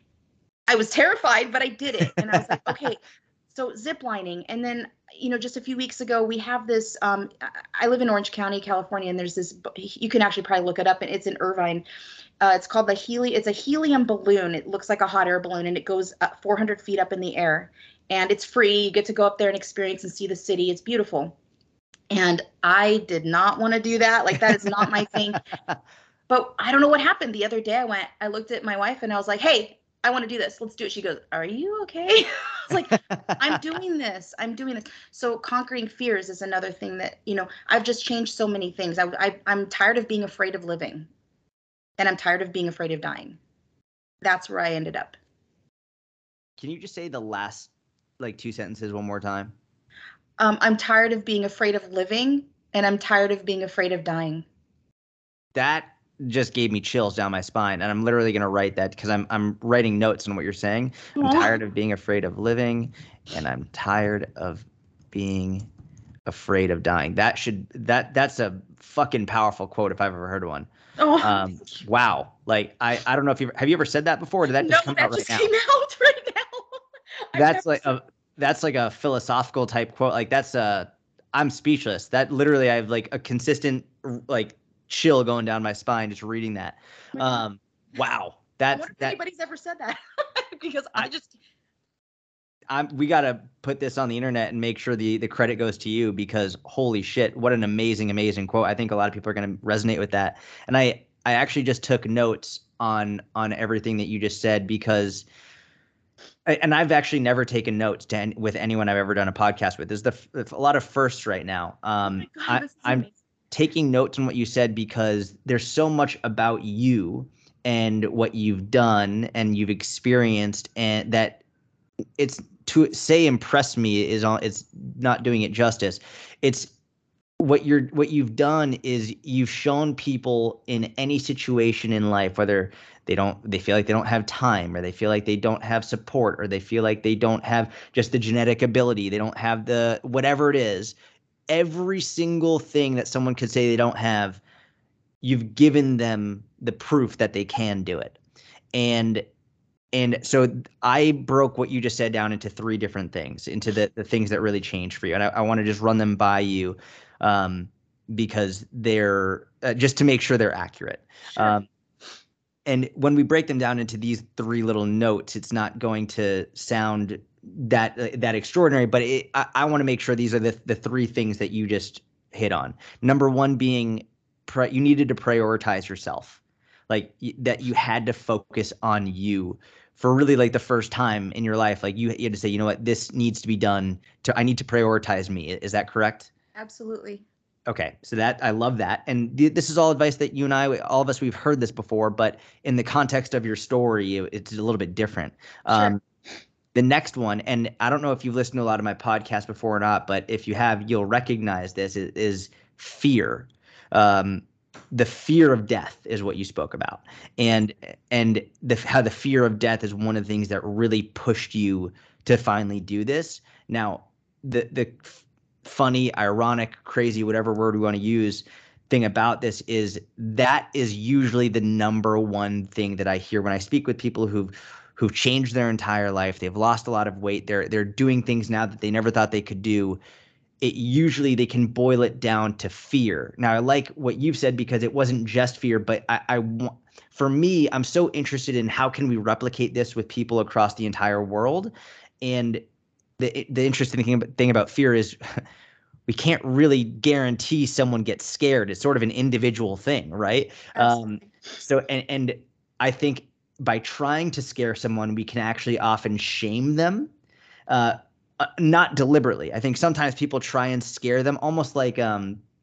I was terrified, but I did it. And I was like, okay, so zip lining. And then, you know, just a few weeks ago, we have this, um, I live in Orange County, California, and there's this, you can actually probably look it up, and it's in Irvine. Uh, it's called the heli, it's a helium balloon. It looks like a hot air balloon, and it goes up four hundred feet up in the air, and it's free. You get to go up there and experience and see the city. It's beautiful. And I did not want to do that. Like, that is not my thing. But I don't know what happened. The other day I went, I looked at my wife and I was like, hey, I want to do this. Let's do it. She goes, are you okay? I was like, I'm doing this. I'm doing this. So conquering fears is another thing that, you know, I've just changed so many things. I, I, I'm tired of being afraid of living, and I'm tired of being afraid of dying. That's where I ended up.
Can you just say the last like two sentences one more time?
Um, I'm tired of being afraid of living, and I'm tired of being afraid of dying.
That just gave me chills down my spine, and I'm literally going to write that because I'm I'm writing notes on what you're saying. I'm
Aww.
tired of being afraid of living, and I'm tired of being afraid of dying. That should that that's a fucking powerful quote if I've ever heard one.
Oh,
Um, wow. Like I I don't know if you have you ever said that before, or did that just
no,
come
that
out right
just
now?
came out right now. I've
That's
never
like
said-
a that's like a philosophical type quote. Like that's a I'm speechless. That literally I have like a consistent like chill going down my spine just reading that.
Oh my God.
Um, wow,
I
that's
wonder if
that.
anybody's ever said that. Because I
I,
just
I'm, we gotta put this on the internet and make sure the the credit goes to you, because holy shit, what an amazing, amazing quote. I think a lot of people are gonna resonate with that. And I I actually just took notes on on everything that you just said, because and I've actually never taken notes to any, with anyone I've ever done a podcast with. There's the a lot of firsts right now.
oh
Um,
my God,
I,
this is
I'm
amazing.
taking notes on what you said because there's so much about you and what you've done and you've experienced, and that it's to say impress me is on. It's not doing it justice. It's what you're what you've done is you've shown people in any situation in life, whether they don't they feel like they don't have time, or they feel like they don't have support, or they feel like they don't have just the genetic ability, they don't have the whatever it is, every single thing that someone could say they don't have, you've given them the proof that they can do it. And and so I broke what you just said down into three different things, into the, the things that really changed for you. And I, I want to just run them by you, um, because they're uh, just to make sure they're accurate.
Sure.
Um, and when we break them down into these three little notes, it's not going to sound that uh, that extraordinary, but it, I, I want to make sure these are the, the three things that you just hit on. Number one being pre- you needed to prioritize yourself, like y- that you had to focus on you for really like the first time in your life. Like you, you had to say, you know what, this needs to be done. To I need to prioritize me. Is that correct?
Absolutely.
Okay, so that I love that, and th- this is all advice that you and I, all of us, we've heard this before, but in the context of your story, it- it's a little bit different.
Sure.
Um, the next one, and I don't know if you've listened to a lot of my podcasts before or not, but if you have, you'll recognize this, is, is fear. Um, the fear of death is what you spoke about, and and the how the fear of death is one of the things that really pushed you to finally do this. Now, the the funny, ironic, crazy, whatever word we want to use, thing about this is that is usually the number one thing that I hear when I speak with people who've who've changed their entire life. They've lost a lot of weight. They're they're doing things now that they never thought they could do. It usually they can boil it down to fear. Now I like what you've said because it wasn't just fear, but I, I want for me, I'm so interested in how can we replicate this with people across the entire world. And the the interesting thing thing about fear is we can't really guarantee someone gets scared. It's sort of an individual thing, right? Um,
Absolutely.
so and and I think by trying to scare someone, we can actually often shame them, uh, uh, not deliberately. I think sometimes people try and scare them, almost like um,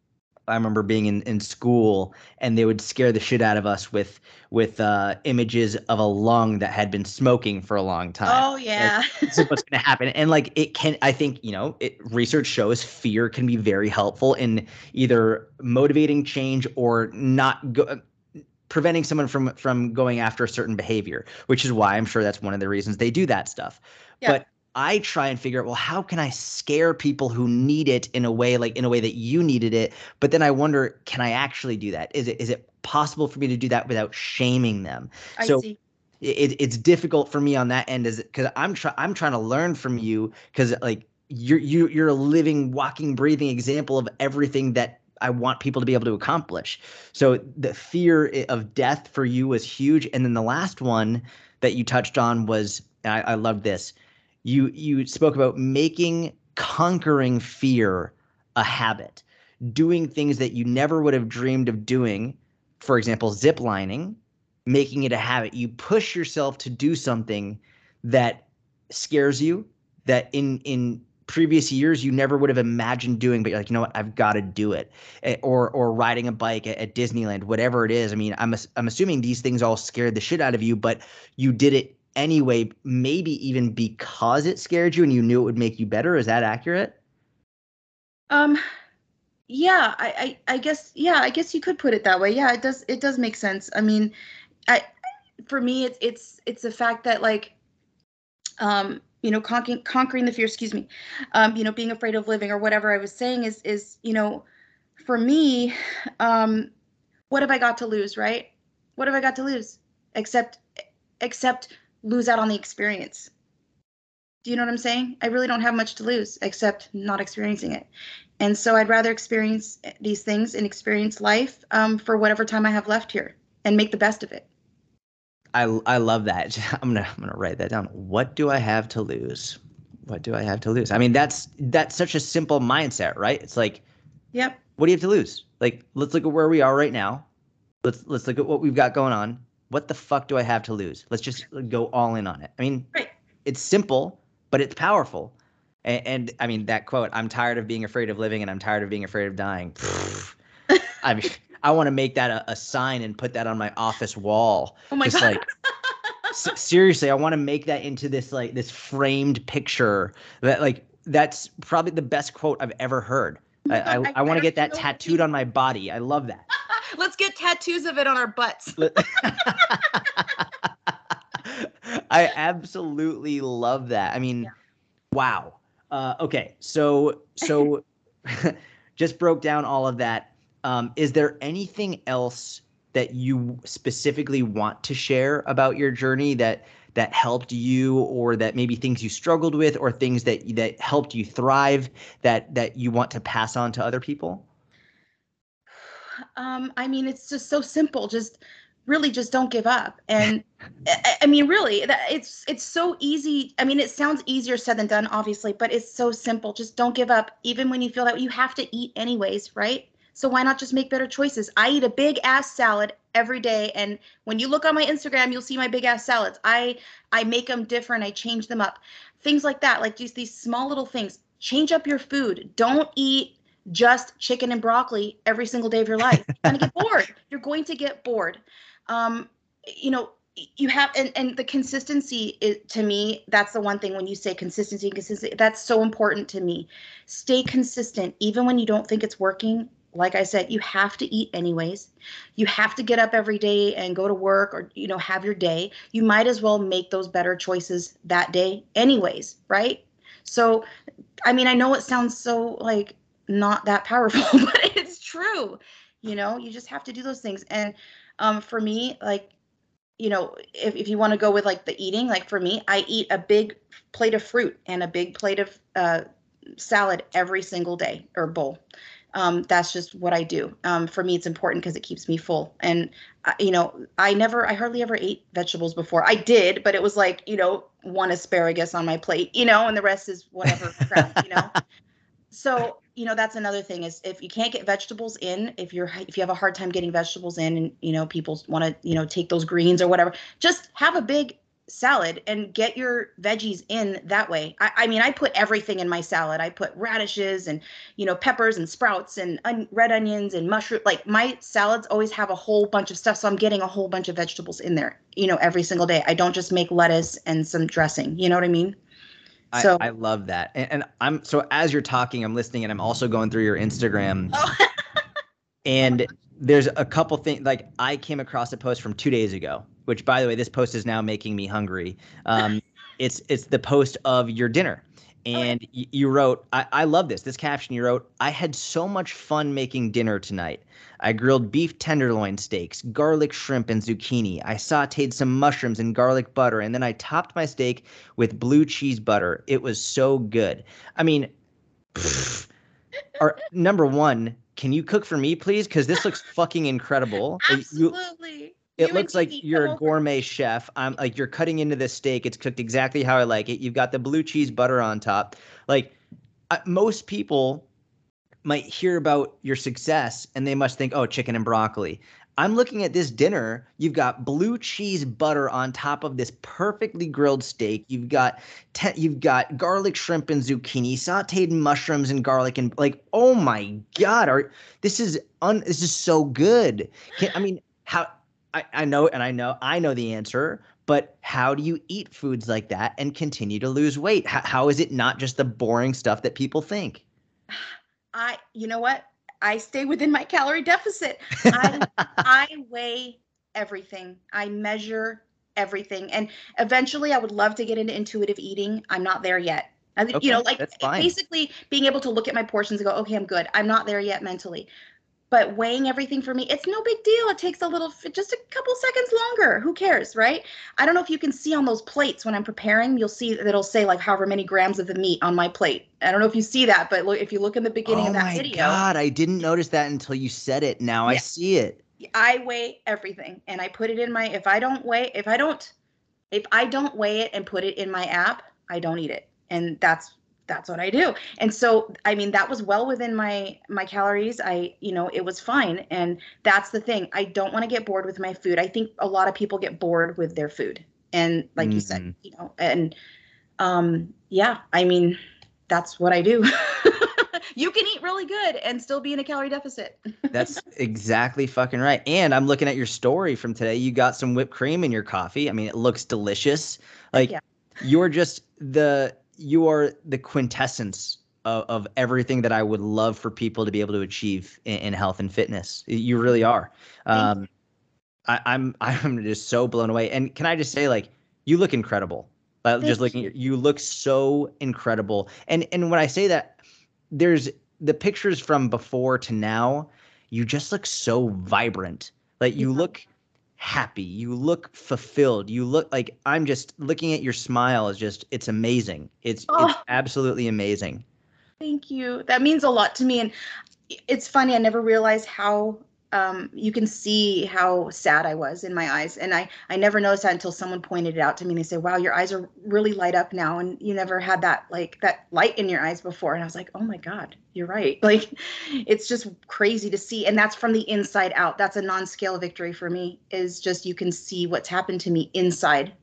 I remember being in, in school and they would scare the shit out of us with with uh, images of a lung that had been smoking for a long time.
Oh
Like,
yeah.
this is what's going to happen. And like it can, I think, you know, it, research shows fear can be very helpful in either motivating change or not go, preventing someone from from going after a certain behavior, which is why I'm sure that's one of the reasons they do that stuff.
Yeah.
But I try and figure out, well, how can I scare people who need it in a way, like in a way that you needed it? But then I wonder, can I actually do that? Is it is it possible for me to do that without shaming them?
I
So
see.
it, it's difficult for me on that end, is because I'm trying I'm trying to learn from you, because like you're you you're a living, walking, breathing example of everything that I want people to be able to accomplish. So the fear of death for you was huge. And then the last one that you touched on was, and I, I love this. You you spoke about making conquering fear a habit, doing things that you never would have dreamed of doing. For example, zip lining, making it a habit. You push yourself to do something that scares you, that in in previous years you never would have imagined doing, but you're like, you know what, I've got to do it. Or or riding a bike at, at Disneyland, whatever it is. I mean, I'm I'm assuming these things all scared the shit out of you, but you did it anyway, maybe even because it scared you and you knew it would make you better. Is that accurate?
Um, yeah, I, I, I guess, yeah, I guess you could put it that way. Yeah, it does, it does make sense. I mean, I, for me, it's, it's, it's the fact that like, um, you know, conquering, conquering the fear, excuse me, um, you know, being afraid of living or whatever I was saying is, is, you know, for me, um, what have I got to lose, right? What have I got to lose? Except, except lose out on the experience. Do you know what I'm saying? I really don't have much to lose except not experiencing it. And so I'd rather experience these things and experience life um, for whatever time I have left here and make the best of it.
I I love that. I'm gonna I'm gonna write that down. What do I have to lose? What do I have to lose? I mean, that's that's such a simple mindset, right? It's like,
Yep.
what do you have to lose? Like, let's look at where we are right now. Let's let's look at what we've got going on. What the fuck do I have to lose? Let's just go all in on it. I mean,
Right.
it's simple, but it's powerful. And, and I mean, that quote, I'm tired of being afraid of living and I'm tired of being afraid of dying. I mean, I want to make that a, a sign and put that on my office wall.
Oh my
Just
God.
like, s- seriously, I want to make that into this like this framed picture that like that's probably the best quote I've ever heard.
Oh
I
my God.
I,
I,
I
I
want to
don't
get that
know.
tattooed on my body. I love that.
Let's get tattoos of it on our butts.
I absolutely love that. I mean,
Yeah.
wow. Uh, okay, so so just broke down all of that. Um, is there anything else that you specifically want to share about your journey that that helped you, or that maybe things you struggled with, or things that that helped you thrive, that that you want to pass on to other people?
Um, I mean, it's just so simple. Just really just don't give up. And I, I mean, really, that it's it's so easy. I mean, it sounds easier said than done, obviously, but it's so simple. Just don't give up, even when you feel that you have to eat anyways, right? So why not just make better choices? I eat a big ass salad every day, and when you look on my Instagram, you'll see my big ass salads. I I make them different. I change them up. Things like that, like just these small little things. Change up your food. Don't eat just chicken and broccoli every single day of your life. You're going to get bored. You're going to get bored. Um, you know, you have, and, and the consistency is, to me, that's the one thing when you say consistency and consistency, that's so important to me. Stay consistent, even when you don't think it's working. Like I said, you have to eat anyways. You have to get up every day and go to work or, you know, have your day. You might as well make those better choices that day anyways, right? So, I mean, I know it sounds so like not that powerful, but it's true. You know, you just have to do those things. And um, for me, like, you know, if, if you want to go with like the eating, like for me, I eat a big plate of fruit and a big plate of uh, salad every single day or bowl. Um, that's just what I do. Um, for me, it's important because it keeps me full. And, uh, you know, I never, I hardly ever ate vegetables before. I did, but it was like, you know, one asparagus on my plate, you know, and the rest is whatever crap, you know. So, you know, that's another thing is if you can't get vegetables in, if you're if you have a hard time getting vegetables in and, you know, people want to, you know, take those greens or whatever, just have a big salad and get your veggies in that way. I, I mean, I put everything in my salad. I put radishes and, you know, peppers and sprouts and on, red onions and mushroom. Like my salads always have a whole bunch of stuff. So I'm getting a whole bunch of vegetables in there, you know, every single day. I don't just make lettuce and some dressing. You know what I mean?
I,
So
I love that. And, and I'm so as you're talking, I'm listening and I'm also going through your Instagram.
oh,
And there's a couple things, like I came across a post from two days ago, which by the way, this post is now making me hungry. Um, it's it's the post of your dinner. And
okay.
y- you wrote, I, I love this, this caption you wrote, I had so much fun making dinner tonight. I grilled beef tenderloin steaks, garlic shrimp and zucchini. I sauteed some mushrooms in garlic butter, and then I topped my steak with blue cheese butter. It was so good. I mean, pfft, are, number one, can you cook for me, please? Because this looks fucking incredible. Like, you,
Absolutely.
it
You and
looks like
Dee
you're
come
a
over.
gourmet chef. I'm like you're cutting into this steak. It's cooked exactly how I like it. You've got the blue cheese butter on top. Like uh, most people might hear about your success and they must think, oh, chicken and broccoli. I'm looking at this dinner. You've got blue cheese butter on top of this perfectly grilled steak. You've got te- you've got garlic shrimp and zucchini, sautéed mushrooms and garlic, and like, oh my God, are this is un this is so good. Can, I mean, how I, I know and I know I know the answer, but how do you eat foods like that and continue to lose weight? How, how is it not just the boring stuff that people think?
I, you know what? I stay within my calorie deficit. I I weigh everything. I measure everything. And eventually I would love to get into intuitive eating. I'm not there yet. I, you know,
Okay,
like
that's fine.
basically being able to look at my portions and go, okay, I'm good. I'm not there yet mentally. But weighing everything for me, it's no big deal. It takes a little, just a couple seconds longer. Who cares, right? I don't know if you can see on those plates when I'm preparing, you'll see that it'll say like however many grams of the meat on my plate. I don't know if you see that, but look, if you look in the beginning of
Oh
that
my
video,
God, I didn't notice that until you said it. Now I
yeah,
see it.
I weigh everything and I put it in my, if I don't weigh, if I don't, if I don't weigh it and put it in my app, I don't eat it. And that's that's what I do. And so I mean that was well within my my calories. I, you know, it was fine. And that's the thing. I don't want to get bored with my food. I think a lot of people get bored with their food. And like you said,
Mm,
you know, and um yeah, I mean that's what I do. You can eat really good and still be in a calorie deficit.
that's exactly fucking right. And I'm looking at your story from today. You got some whipped cream in your coffee. I mean, it looks delicious.
Heck
Like
yeah.
you're just the you are the quintessence of, of everything that I would love for people to be able to achieve in, in health and fitness. You really are.
Thank
Um, I, I'm I'm just so blown away. And can I just say, like, you look incredible. Uh,
thank
just looking
you.
at you, you look so incredible. And and when I say that, there's the pictures from before to now. You just look so vibrant. Like
Yeah.
you look happy. You look fulfilled. You look like I'm just looking at your smile is just it's amazing. It's it's
Oh,
absolutely amazing.
thank you. That means a lot to me. And it's funny, I never realized how um, you can see how sad I was in my eyes. And I, I never noticed that until someone pointed it out to me and they say, wow, your eyes are really light up now. And you never had that, like that light in your eyes before. And I was like, oh my God, you're right. Like, it's just crazy to see. And that's from the inside out. That's a non-scale victory for me is just, you can see what's happened to me inside.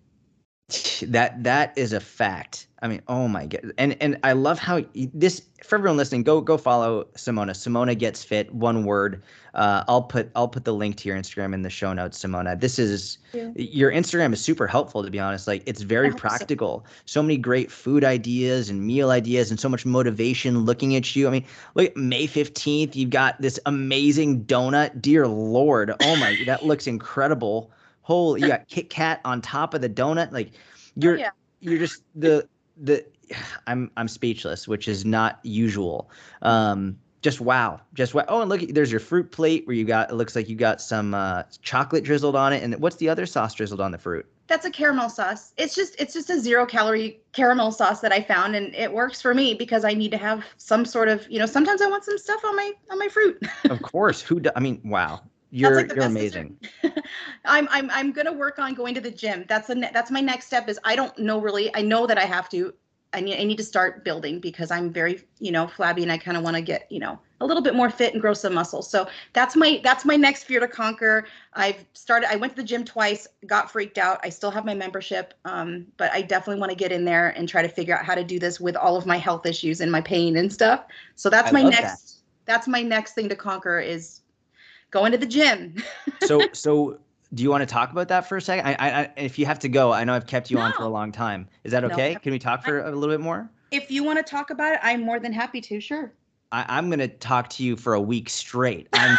That that is a fact. I mean, oh my God. And and I love how y- this for everyone listening, go go follow Simona. Simona Gets Fit, one word. Uh, I'll put I'll put the link to your Instagram in the show notes, Simona. This is
Yeah.
your Instagram is super helpful to be honest. Like it's
I
very
hope so.
practical. So many great food ideas and meal ideas and so much motivation looking at you. I mean, look, May fifteenth, you've got this amazing donut. Dear Lord. Oh my, that looks incredible. Whole you got Kit Kat on top of the donut. Like
Oh
you're
yeah.
you're just the the I'm I'm speechless, which is not usual. Um, just wow, just wow. Oh, and look, there's your fruit plate where you got. It looks like you got some uh, chocolate drizzled on it. And what's the other sauce drizzled on the fruit?
That's a caramel sauce. It's just it's just a zero calorie caramel sauce that I found and it works for me because I need to have some sort of, you know, sometimes I want some stuff on my on my fruit.
Of course, who? Do, I mean, wow,
That's
you're
like the
you're
best dessert.
amazing.
I'm I'm I'm gonna work on going to the gym. That's the ne- that's my next step. Is I don't know really. I know that I have to. I need I need to start building because I'm very you know flabby and I kind of want to get you know a little bit more fit and grow some muscle. So that's my that's my next fear to conquer. I've started. I went to the gym twice, got freaked out. I still have my membership, um, but I definitely want to get in there and try to figure out how to do this with all of my health issues and my pain and stuff. So that's
I
my
love
next.
that.
That's my next thing to conquer is going to the gym.
So so do you want to talk about that for a second? I, I, I if you have to go, I know I've kept you on for a
No,
long time. Is that
no.
okay? Can we talk
I,
for a little bit more?
if you want to talk about it, I'm more than happy to. Sure.
I, I'm going to talk to you for a week straight. I'm,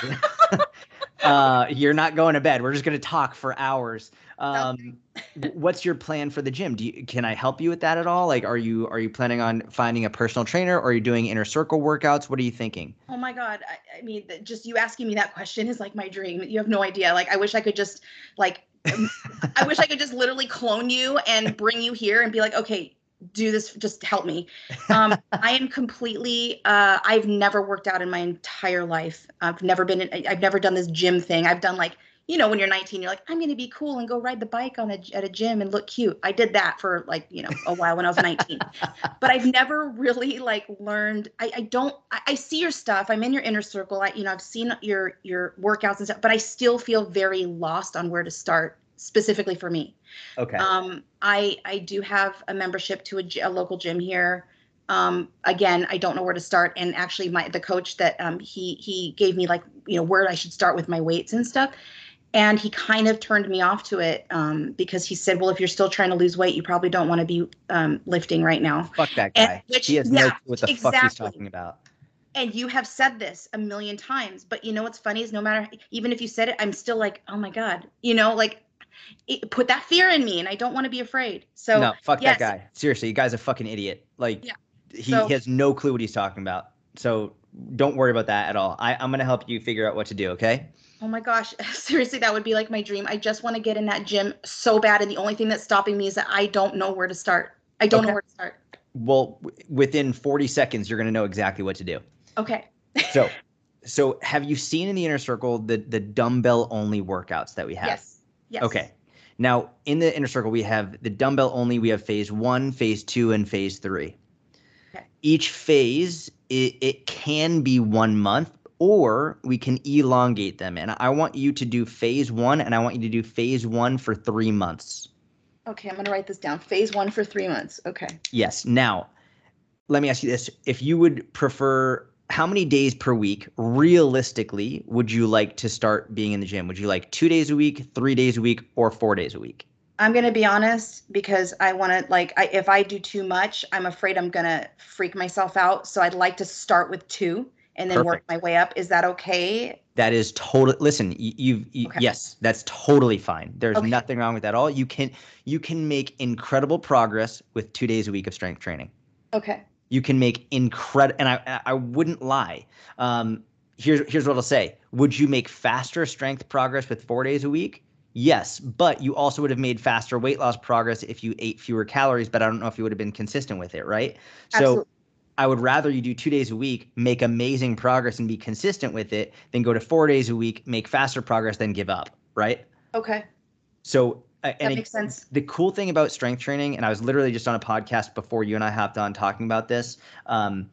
uh, you're not going to bed. We're just going to talk for hours. Um, what's your plan for the gym? Do you, can I help you with that at all? Like, are you, are you planning on finding a personal trainer, or are you doing inner circle workouts? What are you thinking?
Oh my God. I, I mean, just you asking me that question is like my dream. You have no idea. Like, I wish I could just like, I wish I could just literally clone you and bring you here and be like, okay, do this, just help me. Um, I am completely, uh, I've never worked out in my entire life. I've never been, in, I've never done this gym thing. I've done like, you know, when you're nineteen, you're like, I'm going to be cool and go ride the bike on a, at a gym and look cute. I did that for like, you know, a while when I was nineteen, but I've never really like learned. I, I don't, I, I see your stuff. I'm in your inner circle. I, you know, I've seen your, your workouts and stuff, but I still feel very lost on where to start specifically for me.
Okay.
Um, I I do have a membership to a, a local gym here. Um, again, I don't know where to start. And actually, my the coach that um, he he gave me like you know where I should start with my weights and stuff. And he kind of turned me off to it um, because he said, "Well, if you're still trying to lose weight, you probably don't want to be um, lifting right now."
Fuck that
And,
guy.
which,
He has
yeah,
no clue what the
exactly.
fuck he's talking about.
And you have said this a million times, but you know what's funny is no matter even if you said it, I'm still like, oh my God, you know, like. It put that fear in me and I don't want to be afraid. So
No, fuck
yes,
that guy. Seriously, you guy's a fucking idiot. Like,
yeah.
he,
So,
he has no clue what he's talking about. So don't worry about that at all. I, I'm going to help you figure out what to do, okay?
oh my gosh, seriously, that would be like my dream. I just want to get in that gym so bad. And the only thing that's stopping me is that I don't know where to start. I don't
Okay.
know where to start.
Well, w- within forty seconds, you're going to know exactly what to do.
Okay.
So, so have you seen in the inner circle the, the dumbbell only workouts that we have?
Yes. Yes.
Okay. Now, in the inner circle, we have the dumbbell only. We have phase one, phase two, and phase three.
Okay.
Each phase, it, it can be one month, or we can elongate them. And I want you to do phase one, and I want you to do phase one for three months.
Okay, I'm going to write this down. Phase one for three months. Okay.
Yes. Now, let me ask you this. If you would prefer, how many days per week, realistically, would you like to start being in the gym? Would you like two days a week, three days a week, or four days a week?
I'm going to be honest because I want to like, I, if I do too much, I'm afraid I'm going to freak myself out. So I'd like to start with two and then
Perfect.
work my way up. Is that okay?
That is total. Listen, you, you've you,
Okay.
yes, that's totally fine. There's
Okay.
nothing wrong with that at all. You can you can make incredible progress with two days a week of strength training.
Okay.
You can make incredible, and I I wouldn't lie. Um, here's here's what I'll say. Would you make faster strength progress with four days a week? Yes, but you also would have made faster weight loss progress if you ate fewer calories. But I don't know if you would have been consistent with it, right? So
Absolutely.
I would rather you do two days a week, make amazing progress, and be consistent with it, than go to four days a week, make faster progress, then give up, right?
Okay.
So. Uh, and
That
it,
makes sense.
The cool thing about strength training, and I was literally just on a podcast before you and I hopped on talking about this, um,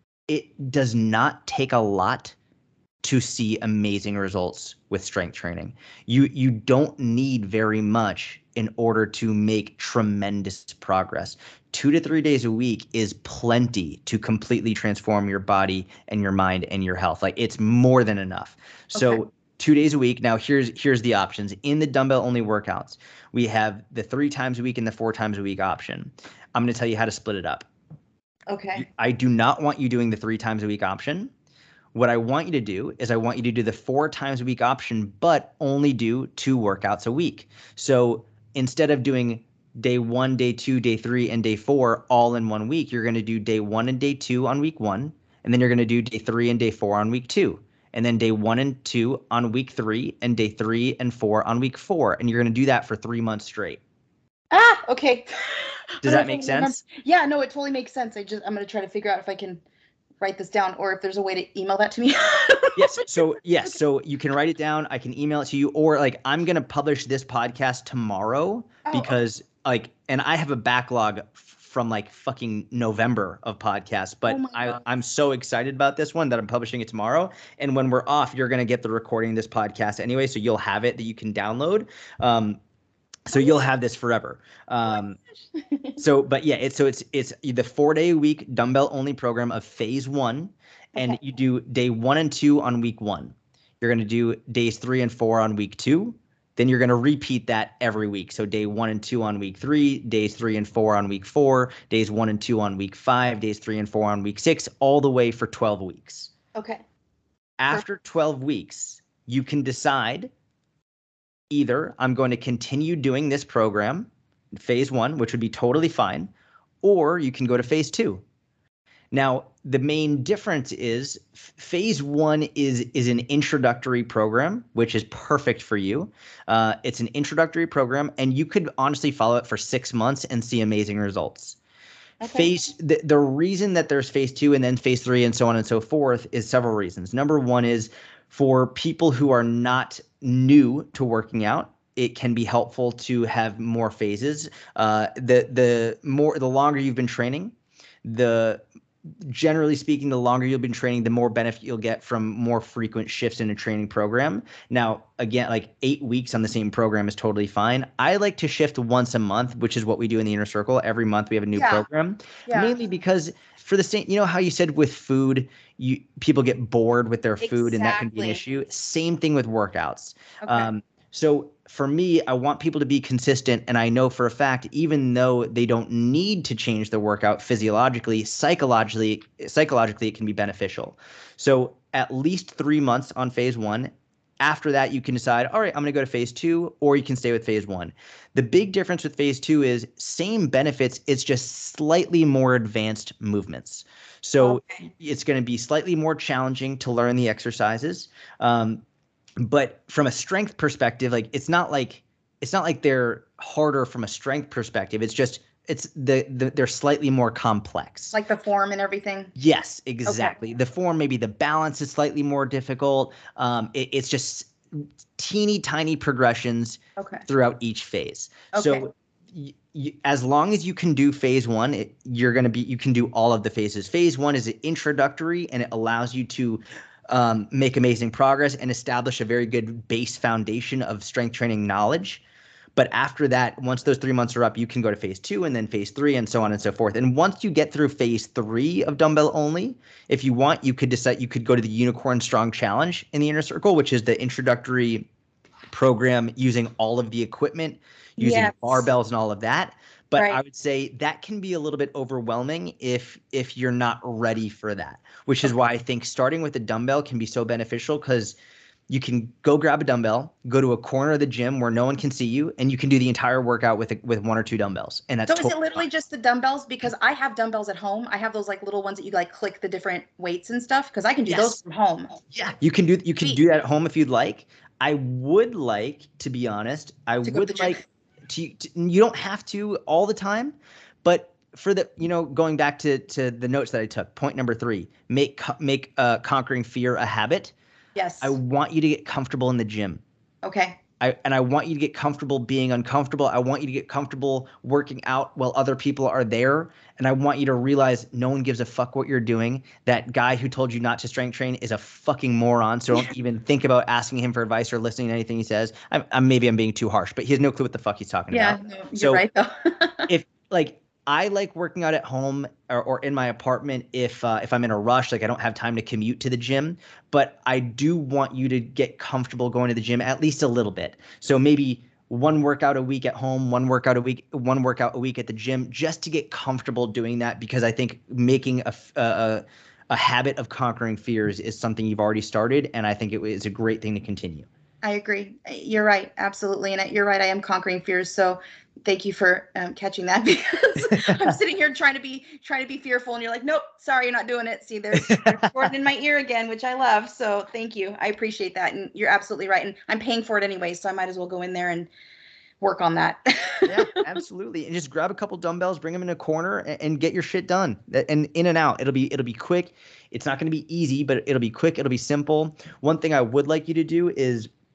it does not take a lot to see amazing results with strength training. You you don't need very much in order to make tremendous progress. Two to three days a week is plenty to completely transform your body and your mind and your health. Like, it's more than enough. So.
Okay.
Two days a week. Now, here's here's the options. In the dumbbell only workouts, we have the three times a week and the four times a week option. I'm going to tell you how to split it up.
Okay.
I do not want you doing the three times a week option. What I want you to do is I want you to do the four times a week option, but only do two workouts a week. So instead of doing day one, day two, day three, and day four all in one week, you're going to do day one and day two on week one, and then you're going to do day three and day four on week two. And then day one and two on week three, and day three and four on week four. And you're going to do that for three months straight.
Ah, okay.
Does that make sense?
Yeah, no, it totally makes sense. I just, I'm going to try to figure out if I can write this down or if there's a way to email that to me.
Yes. So, yes. So you can write it down. I can email it to you, or like, I'm going to publish this podcast tomorrow
Oh,
because like, and I have a backlog f- from like fucking November of podcasts. But
Oh
I, I'm so excited about this one that I'm publishing it tomorrow. And when we're off, you're going to get the recording of this podcast anyway. So you'll have it that you can download. Um, so you'll have this forever. Um, so, but yeah, it's, so it's, it's the four day a week dumbbell only program of phase one. And
Okay.
you do day one and two on week one. You're going to do days three and four on week two. Then you're going to repeat that every week. So day one and two on week three, days three and four on week four, days one and two on week five, days three and four on week six, all the way for twelve weeks.
Okay.
After twelve weeks, you can decide either I'm going to continue doing this program, phase one, which would be totally fine, or you can go to phase two. Now, the main difference is phase one is is an introductory program, which is perfect for you. Uh, it's an introductory program, and you could honestly follow it for six months and see amazing results. Okay. Phase the, the reason that there's phase two and then phase three and so on and so forth is several reasons. Number one is for people who are not new to working out, it can be helpful to have more phases. Uh, the the more the longer you've been training, the generally speaking, the longer you've been training, the more benefit you'll get from more frequent shifts in a training program. Now, again, like eight weeks on the same program is totally fine. I like to shift once a month, which is what we do in the Inner Circle. Every month we have a new yeah. program, yeah. mainly because for the same, you know how you said with food, you people get bored with their food exactly. and that can be an issue. Same thing with workouts. Okay. Um, So for me, I want people to be consistent. And I know for a fact, even though they don't need to change the workout physiologically, psychologically, psychologically, it can be beneficial. So at least three months on phase one. After that, you can decide, all right, I'm going to go to phase two, or you can stay with phase one. The big difference with phase two is same benefits. It's just slightly more advanced movements. So okay. it's going to be slightly more challenging to learn the exercises. Um, But from a strength perspective, like it's not like it's not like they're harder from a strength perspective. It's just it's the, the they're slightly more complex.
Like the form and everything.
Yes, exactly. Okay. The form, maybe the balance is slightly more difficult. Um, it, it's just teeny tiny progressions okay. throughout each phase. Okay. So y- y- as long as you can do phase one, it, you're going to be you can do all of the phases. Phase one is introductory, and it allows you to Um, make amazing progress and establish a very good base foundation of strength training knowledge. But after that, once those three months are up, you can go to phase two and then phase three and so on and so forth. And once you get through phase three of dumbbell only, if you want, you could decide you could go to the Unicorn Strong Challenge in the Inner Circle, which is the introductory program using all of the equipment, using yes. barbells and all of that. But right. I would say that can be a little bit overwhelming if if you're not ready for that, which is why I think starting with a dumbbell can be so beneficial, because you can go grab a dumbbell, go to a corner of the gym where no one can see you, and you can do the entire workout with a, with one or two dumbbells. And that's
so
totally
is it literally
fine.
Just the dumbbells? Because I have dumbbells at home. I have those like little ones that you like click the different weights and stuff, because I can do yes. those from home.
Yeah, you can do you can Sweet. do that at home if you'd like. I would like, to be honest, I
to
would like. To, to, you don't have to all the time, but for the, you know, going back to to the notes that I took, point number three, make make uh, conquering fear a habit.
Yes.
I want you to get comfortable in the gym.
Okay.
I and I want you to get comfortable being uncomfortable. I want you to get comfortable working out while other people are there. And I want you to realize no one gives a fuck what you're doing. That guy who told you not to strength train is a fucking moron. So don't even think about asking him for advice or listening to anything he says. I'm, I'm maybe I'm being too harsh, but he has no clue what the fuck he's talking
yeah,
about.
Yeah, no, you're
so
right though.
if like I like working out at home or, or in my apartment if uh, if I'm in a rush, like I don't have time to commute to the gym. But I do want you to get comfortable going to the gym at least a little bit. So maybe one workout a week at home, one workout a week, one workout a week at the gym, just to get comfortable doing that. Because I think making a a, a habit of conquering fears is something you've already started, and I think it is a great thing to continue.
I agree. You're right. Absolutely. And you're right. I am conquering fears. So thank you for um, catching that, because I'm sitting here trying to be, trying to be fearful. And you're like, nope, sorry, you're not doing it. See, there's, there's word in my ear again, which I love. So thank you. I appreciate that. And you're absolutely right. And I'm paying for it anyway. So I might as well go in there and work on that.
Yeah, absolutely. And just grab a couple dumbbells, bring them in a corner, and, and get your shit done. And in and out. It'll be it'll be quick. It's not going to be easy, but it'll be quick. It'll be simple. One thing I would like you to do is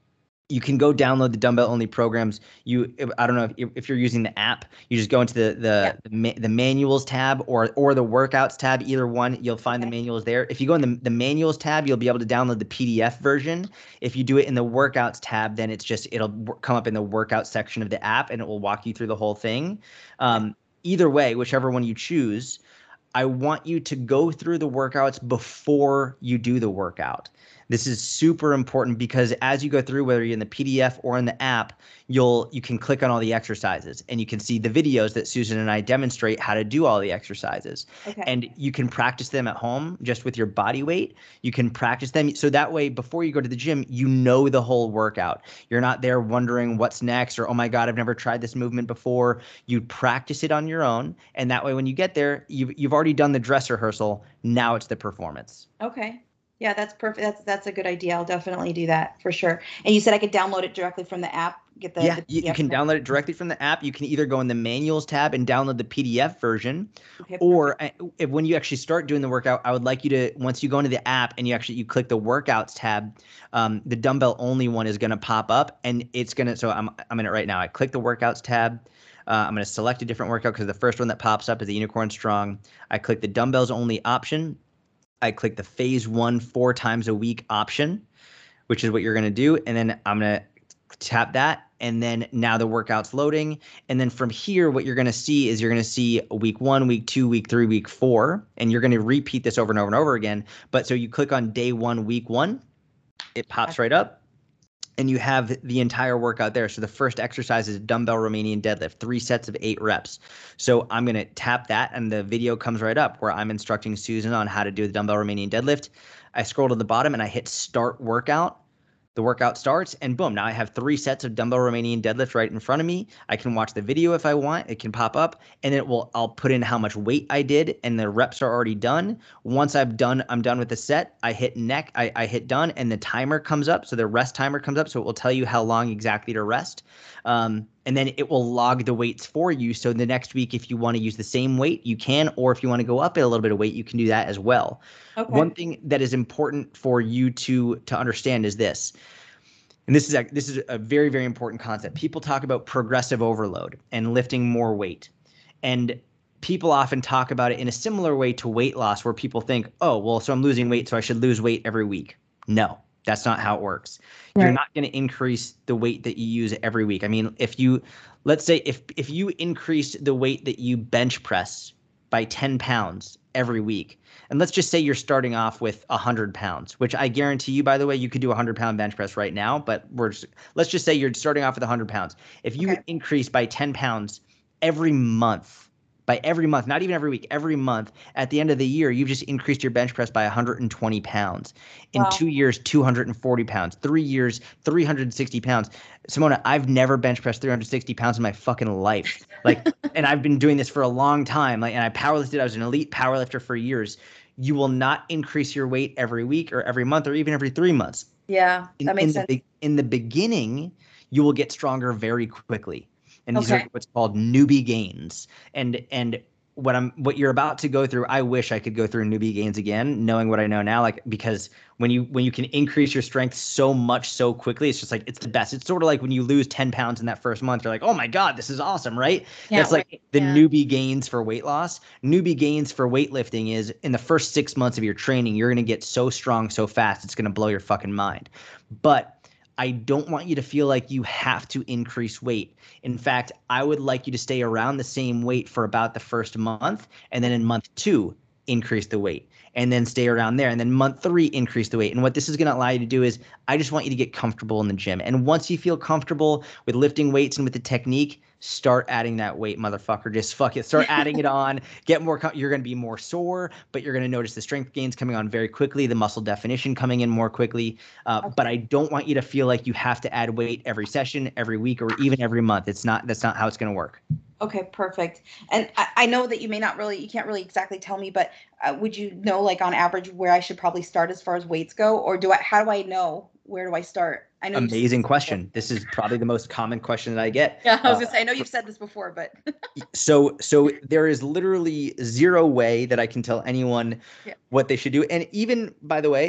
You can go download the dumbbell only programs. You, I don't know if, if you're using the app, you just go into the the,
Yeah.
the, ma- the manuals tab or or the workouts tab, either one, you'll find
Okay.
the manuals there. If you go in the, the manuals tab, you'll be able to download the P D F version. If you do it in the workouts tab, then it's just, it'll w- come up in the workout section of the app and it will walk you through the whole thing. Um, either way, whichever one you choose, I want you to go through the workouts before you do the workout. This is super important because as you go through, whether you're in the P D F or in the app, you'll you can click on all the exercises and you can see the videos that Susan and I demonstrate how to do all the exercises.
Okay.
And you can practice them at home just with your body weight. You can practice them so that way before you go to the gym, you know the whole workout. You're not there wondering what's next or, oh my God, I've never tried this movement before. You practice it on your own. And that way when you get there, you've, you've already done the dress rehearsal. Now it's the performance.
Okay. Yeah, that's perfect. That's that's a good idea. I'll definitely do that for sure. And you said I could download it directly from the app, get the,
Yeah,
the
you, you can download it directly from the app. You can either go in the manuals tab and download the P D F version,
Okay,
or uh, if, when you actually start doing the workout, I would like you to, once you go into the app and you actually you click the workouts tab, um, the dumbbell only one is going to pop up and it's going to, so I'm, I'm in it right now. I click the workouts tab. Uh, I'm going to select a different workout because the first one that pops up is the Unicorn Strong. I click the dumbbells only option. I click the phase one four times a week option, which is what you're going to do. And then I'm going to tap that. And then now the workout's loading. And then from here, what you're going to see is you're going to see week one, week two, week three, week four. And you're going to repeat this over and over and over again. But so you click on day one, week one, it pops right up. And you have the entire workout there. So the first exercise is dumbbell Romanian deadlift, three sets of eight reps. So I'm going to tap that and the video comes right up where I'm instructing Susan on how to do the dumbbell Romanian deadlift. I scroll to the bottom and I hit start workout. The workout starts and boom, now I have three sets of dumbbell Romanian deadlift right in front of me. I can watch the video if I want. It can pop up and it will, I'll put in how much weight I did and the reps are already done. Once I've done, I'm done with the set, I hit neck, I, I hit done and the timer comes up. So the rest timer comes up. So it will tell you how long exactly to rest. Um, and then it will log the weights for you. So the next week, if you want to use the same weight, you can, or if you want to go up a little bit of weight, you can do that as well.
Okay.
One thing that is important for you to, to understand is this. And this is a, this is a very, very important concept. People talk about progressive overload and lifting more weight. And people often talk about it in a similar way to weight loss where people think, oh, well, so I'm losing weight, so I should lose weight every week. No, that's not how it works. Right. You're not going to increase the weight that you use every week. I mean, if you, let's say if, if you increase the weight that you bench press by ten pounds every week, and let's just say you're starting off with one hundred pounds, which I guarantee you, by the way, you could do a one hundred pound bench press right now, but we're just, let's just say you're starting off with one hundred pounds. If you okay. increase by ten pounds every month, by every month, not even every week, every month, at the end of the year, you've just increased your bench press by one hundred twenty pounds. In wow. two years, two hundred forty pounds. Three years, three hundred sixty pounds. Simona, I've never bench pressed three hundred sixty pounds in my fucking life. Like, and I've been doing this for a long time. Like, and I powerlifted. I was an elite powerlifter for years. You will not increase your weight every week or every month or even every three months.
Yeah,
in,
that makes
in
sense.
The, in the beginning, you will get stronger very quickly. And these
okay.
are what's called newbie gains. And and what I'm what you're about to go through, I wish I could go through newbie gains again, knowing what I know now. Like, because when you when you can increase your strength so much so quickly, it's just like it's the best. It's sort of like when you lose ten pounds in that first month, you're like, oh my God, this is awesome, right?
Yeah,
That's like
right.
the
yeah.
newbie gains for weight loss. Newbie gains for weightlifting is in the first six months of your training, you're gonna get so strong so fast, it's gonna blow your fucking mind. But I don't want you to feel like you have to increase weight. In fact, I would like you to stay around the same weight for about the first month. And then in month two, increase the weight. And then stay around there. And then month three, increase the weight. And what this is going to allow you to do is I just want you to get comfortable in the gym. And once you feel comfortable with lifting weights and with the technique, start adding that weight, motherfucker. Just fuck it. Start adding it on. Get more. You're going to be more sore, but you're going to notice the strength gains coming on very quickly, the muscle definition coming in more quickly. Uh, okay. But I don't want you to feel like you have to add weight every session, every week, or even every month. It's not. That's not how it's going to work.
Okay, perfect. And I, I know that you may not really, you can't really exactly tell me, but uh, would you know, like on average, where I should probably start as far as weights go, or do I? How do I know? Where do I start? I know.
Amazing question. This is probably the most common question that I get.
Yeah, I was uh, gonna say, I know you've said this before, but.
so, so there is literally zero way that I can tell anyone yeah. what they should do. And even, by the way,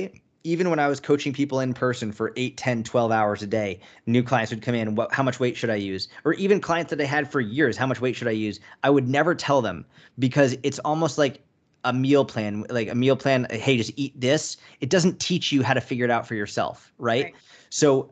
even when I was coaching people in person for eight, ten, twelve hours a day, new clients would come in, what, how much weight should I use? Or even clients that I had for years, how much weight should I use? I would never tell them, because it's almost like a meal plan, like a meal plan. Hey, just eat this. It doesn't teach you how to figure it out for yourself, right?
Right.
So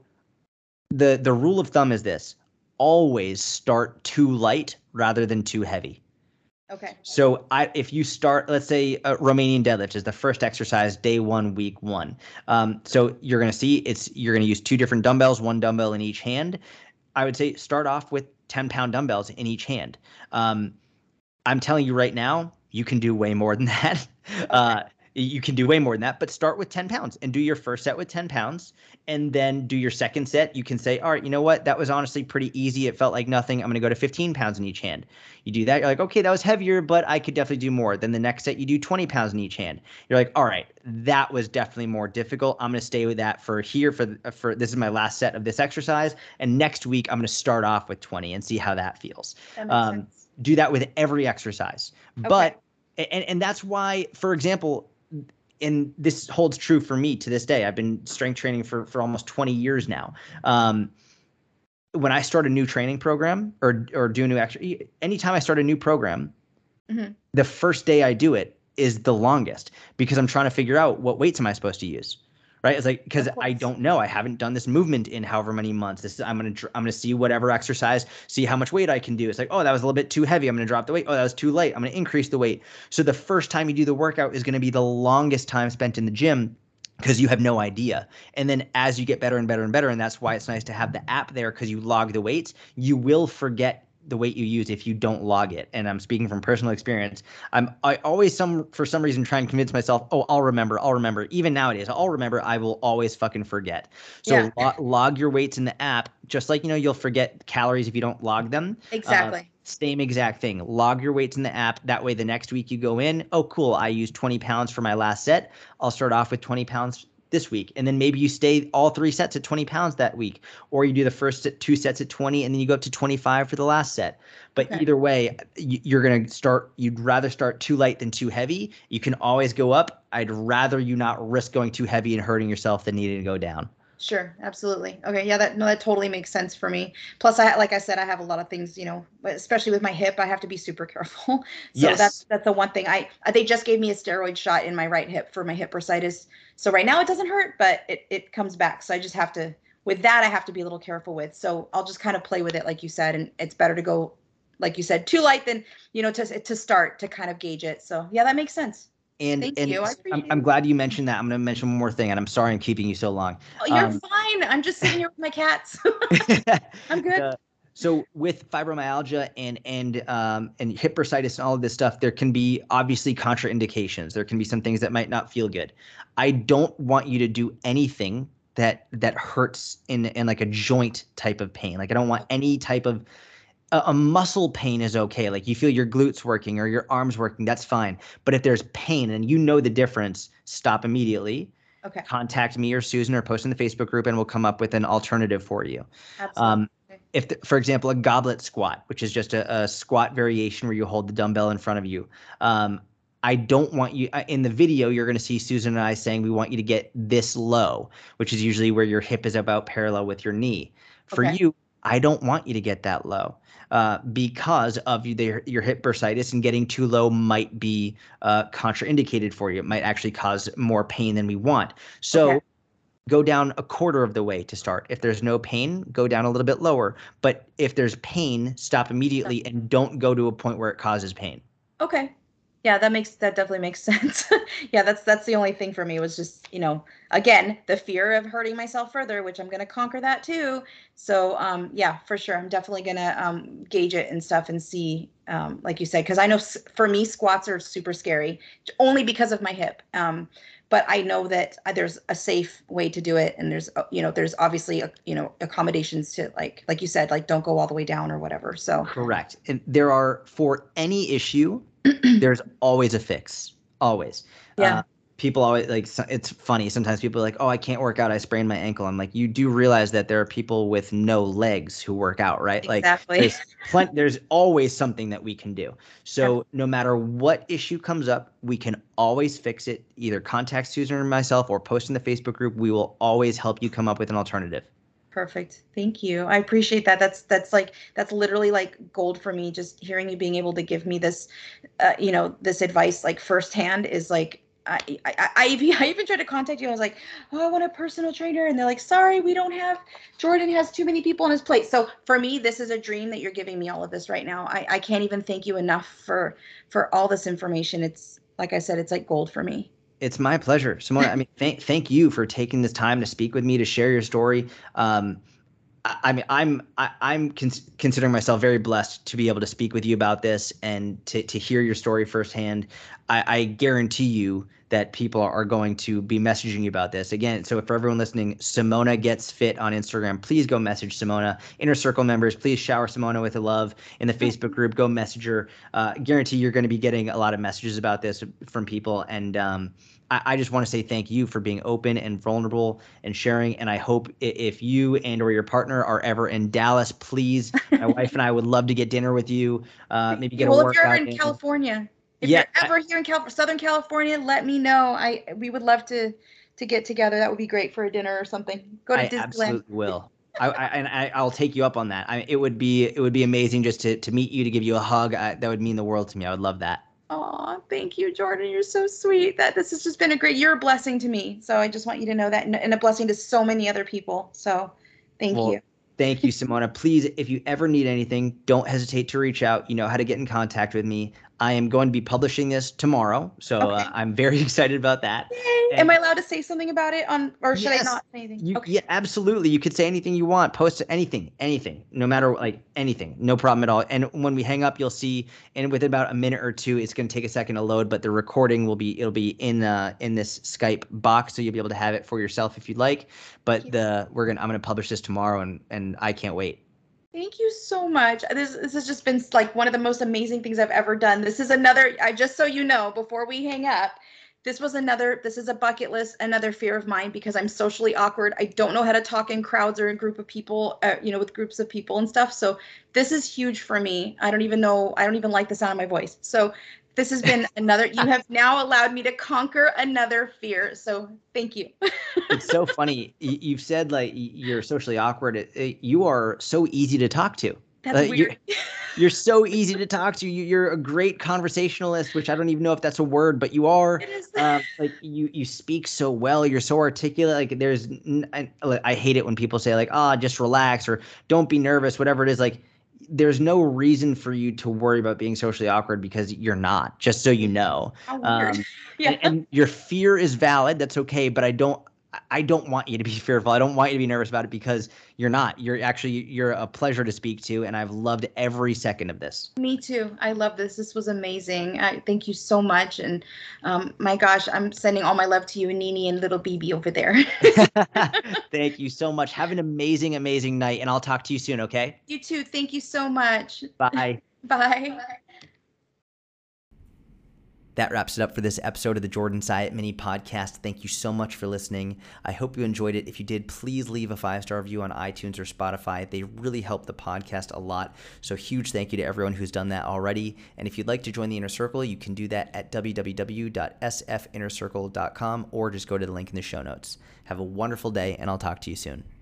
the the rule of thumb is this: always start too light rather than too heavy.
Okay.
So I, if you start, let's say uh, Romanian deadlift is the first exercise, day one, week one. Um, so you're going to see it's, you're going to use two different dumbbells, one dumbbell in each hand. I would say start off with ten pound dumbbells in each hand. Um, I'm telling you right now, you can do way more than that. Okay. Uh, you can do way more than that, but start with ten pounds and do your first set with ten pounds, and then do your second set. You can say, all right, you know what? That was honestly pretty easy. It felt like nothing. I'm going to go to fifteen pounds in each hand. You do that. You're like, okay, that was heavier, but I could definitely do more. Then the next set, you do twenty pounds in each hand. You're like, all right, that was definitely more difficult. I'm going to stay with that for here for, for this is my last set of this exercise. And next week, I'm going to start off with twenty and see how that feels.
That makes
Um,
sense.
do that with every exercise.
Okay.
But, and, and that's why, for example, and this holds true for me to this day. I've been strength training for, for almost twenty years now. Um, when I start a new training program or, or do a new exercise, anytime I start a new program, mm-hmm. the first day I do it is the longest, because I'm trying to figure out what weights am I supposed to use. Right. It's like, because I don't know. I haven't done this movement in however many months. This is, I'm going to, I'm going to see whatever exercise, see how much weight I can do. It's like, oh, that was a little bit too heavy. I'm going to drop the weight. Oh, that was too light. I'm going to increase the weight. So the first time you do the workout is going to be the longest time spent in the gym, because you have no idea. And then as you get better and better and better, and that's why it's nice to have the app there, because you log the weights, you will forget the weight you use if you don't log it. And I'm speaking from personal experience. I'm I always some for some reason try and convince myself, oh, I'll remember, I'll remember. Even nowadays, I'll remember. I will always fucking forget. So yeah. lo- log your weights in the app, just like, you know, you'll forget calories if you don't log them.
Exactly.
Uh, same exact thing. Log your weights in the app. That way, the next week you go in, oh, cool, I used twenty pounds for my last set. I'll start off with twenty pounds this week. And then maybe you stay all three sets at twenty pounds that week, or you do the first two sets at twenty and then you go up to twenty-five for the last set. But okay. Either way, you're going to start, you'd rather start too light than too heavy. You can always go up. I'd rather you not risk going too heavy and hurting yourself than needing to go down.
Sure. Absolutely. Okay. Yeah, that, no, that totally makes sense for me. Plus I, like I said, I have a lot of things, you know, especially with my hip, I have to be super careful. So yes. that's, that's the one thing I, they just gave me a steroid shot in my right hip for my hip bursitis. So right now it doesn't hurt, but it, it comes back. So I just have to, with that, I have to be a little careful with. So I'll just kind of play with it, like you said, and it's better to go, like you said, too light than, you know, to, to start to kind of gauge it. So yeah, that makes sense.
And,
Thank
and
you. I
I'm, I'm glad you mentioned that. I'm going to mention one more thing, and I'm sorry I'm keeping you so long.
Oh, you're um, fine. I'm just sitting here with my cats. I'm good.
Uh, so with fibromyalgia and and um, and hip bursitis and all of this stuff, there can be obviously contraindications. There can be some things that might not feel good. I don't want you to do anything that that hurts in in like a joint type of pain. Like I don't want any type of A, a muscle pain is okay. Like you feel your glutes working or your arms working, that's fine. But if there's pain and you know the difference, stop immediately.
Okay.
Contact me or Susan or post in the Facebook group and we'll come up with an alternative for you.
Absolutely. Um,
if, the, for example, a goblet squat, which is just a, a squat variation where you hold the dumbbell in front of you. Um, I don't want you in the video, you're going to see Susan and I saying we want you to get this low, which is usually where your hip is about parallel with your knee. For okay. you, I don't want you to get that low uh, because of your, your hip bursitis, and getting too low might be uh, contraindicated for you. It might actually cause more pain than we want. So okay. go down a quarter of the way to start. If there's no pain, go down a little bit lower. But if there's pain, stop immediately and don't go to a point where it causes pain.
Okay. Yeah, that makes, that definitely makes sense. Yeah, that's, that's the only thing for me was just, you know, again, the fear of hurting myself further, which I'm going to conquer that too. So, um, yeah, for sure. I'm definitely going to, um, gauge it and stuff and see, um, like you said, cause I know s- for me, squats are super scary only because of my hip. Um, but I know that there's a safe way to do it. And there's, uh, you know, there's obviously, a, you know, accommodations to like, like you said, like don't go all the way down or whatever. So
correct. And there are, for any issue, there's always a fix. Always.
Yeah. Uh,
people always like, so- it's funny. Sometimes people are like, oh, I can't work out, I sprained my ankle. I'm like, you do realize that there are people with no legs who work out, right? Like
Exactly.
there's plenty, there's always something that we can do. So no matter what issue comes up, we can always fix it. Either contact Susan or myself or post in the Facebook group. We will always help you come up with an alternative.
Perfect. Thank you. I appreciate that. That's that's like that's literally like gold for me. Just hearing you being able to give me this, uh, you know, this advice like firsthand is like I, I I even I even tried to contact you. I was like, oh, I want a personal trainer, and they're like, sorry, we don't have. Jordan has too many people on his plate. So for me, this is a dream that you're giving me all of this right now. I I can't even thank you enough for for all this information. It's like I said, it's like gold for me.
It's my pleasure, Simona. I mean, thank thank you for taking this time to speak with me, to share your story. Um, I, I mean, I'm I, I'm cons- considering myself very blessed to be able to speak with you about this and to to hear your story firsthand. I, I guarantee you that people are going to be messaging you about this again. So for everyone listening, Simona Gets Fit on Instagram. Please go message Simona. Inner Circle members, please shower Simona with a love in the Facebook group. Go message her. Uh, guarantee you're going to be getting a lot of messages about this from people. And um, I, I just want to say thank you for being open and vulnerable and sharing. And I hope if you and or your partner are ever in Dallas, please, my wife and I would love to get dinner with you. Uh, maybe get a
Well, if you're ever
workout
in
in.
California, if
Yeah,
you're ever here in Cal- Southern California, let me know. I we would love to to get together. That would be great for a dinner or something. Go to
I
Disneyland.
absolutely will. I, I and I, I'll take you up on that. I, it would be it would be amazing just to to meet you, to give you a hug. I, that would mean the world to me. I would love that.
Oh, thank you, Jordan. You're so sweet. That this has just been a great. You're a blessing to me. So I just want you to know that, and, and a blessing to so many other people. So, thank
Well,
you.
thank you, Simona. Please, if you ever need anything, don't hesitate to reach out. You know how to get in contact with me. I am going to be publishing this tomorrow, so uh,
Okay.
I'm very excited about that.
Yay. Am
And
I allowed to say something about it on, or should I
yes,
not say anything?
you
Okay.
yeah, absolutely. You could say anything you want. Post anything, anything, no matter like anything, no problem at all. And when we hang up, you'll see, and within about a minute or two, it's going to take a second to load, but the recording will be it'll be in uh in this Skype box, so you'll be able to have it for yourself if you'd like. But the we're gonna I'm gonna publish this tomorrow, and and I can't wait.
Thank you so much. This this has just been like one of the most amazing things I've ever done. This is another, I just so you know, before we hang up, this was another, this is a bucket list, another fear of mine because I'm socially awkward. I don't know how to talk in crowds or a group of people, uh, you know, with groups of people and stuff. So this is huge for me. I don't even know, I don't even like the sound of my voice. So this has been another, you have now allowed me to conquer another fear. So thank you.
It's so funny. Y- You've said like y- you're socially awkward. It, it- you are so easy to talk to.
That's
Uh, you're
weird.
you're so easy to talk to. You, you're a great conversationalist, which I don't even know if that's a word, but you are.
It is.
Um, like you you speak so well. You're so articulate. Like there's, n- I, I hate it when people say like, ah, just relax or don't be nervous, whatever it is. Like there's no reason for you to worry about being socially awkward because you're not. Just so you know.
How weird.
Um,
Yeah.
and, and your fear is valid. That's okay, but I don't. I don't want you to be fearful. I don't want you to be nervous about it because you're not. You're actually you're a pleasure to speak to, and I've loved every second of this.
Me too. I love this. This was amazing. I thank you so much. And um, my gosh, I'm sending all my love to you and Nini and little B B over there.
Thank you so much. Have an amazing, amazing night, and I'll talk to you soon, okay?
You too. Thank you so much.
Bye.
Bye.
That wraps it up for this episode of the Jordan Syatt Mini Podcast. Thank you so much for listening. I hope you enjoyed it. If you did, please leave a five-star review on iTunes or Spotify. They really help the podcast a lot. So huge thank you to everyone who's done that already. And if you'd like to join the Inner Circle, you can do that at w w w dot s f inner circle dot com or just go to the link in the show notes. Have a wonderful day, and I'll talk to you soon.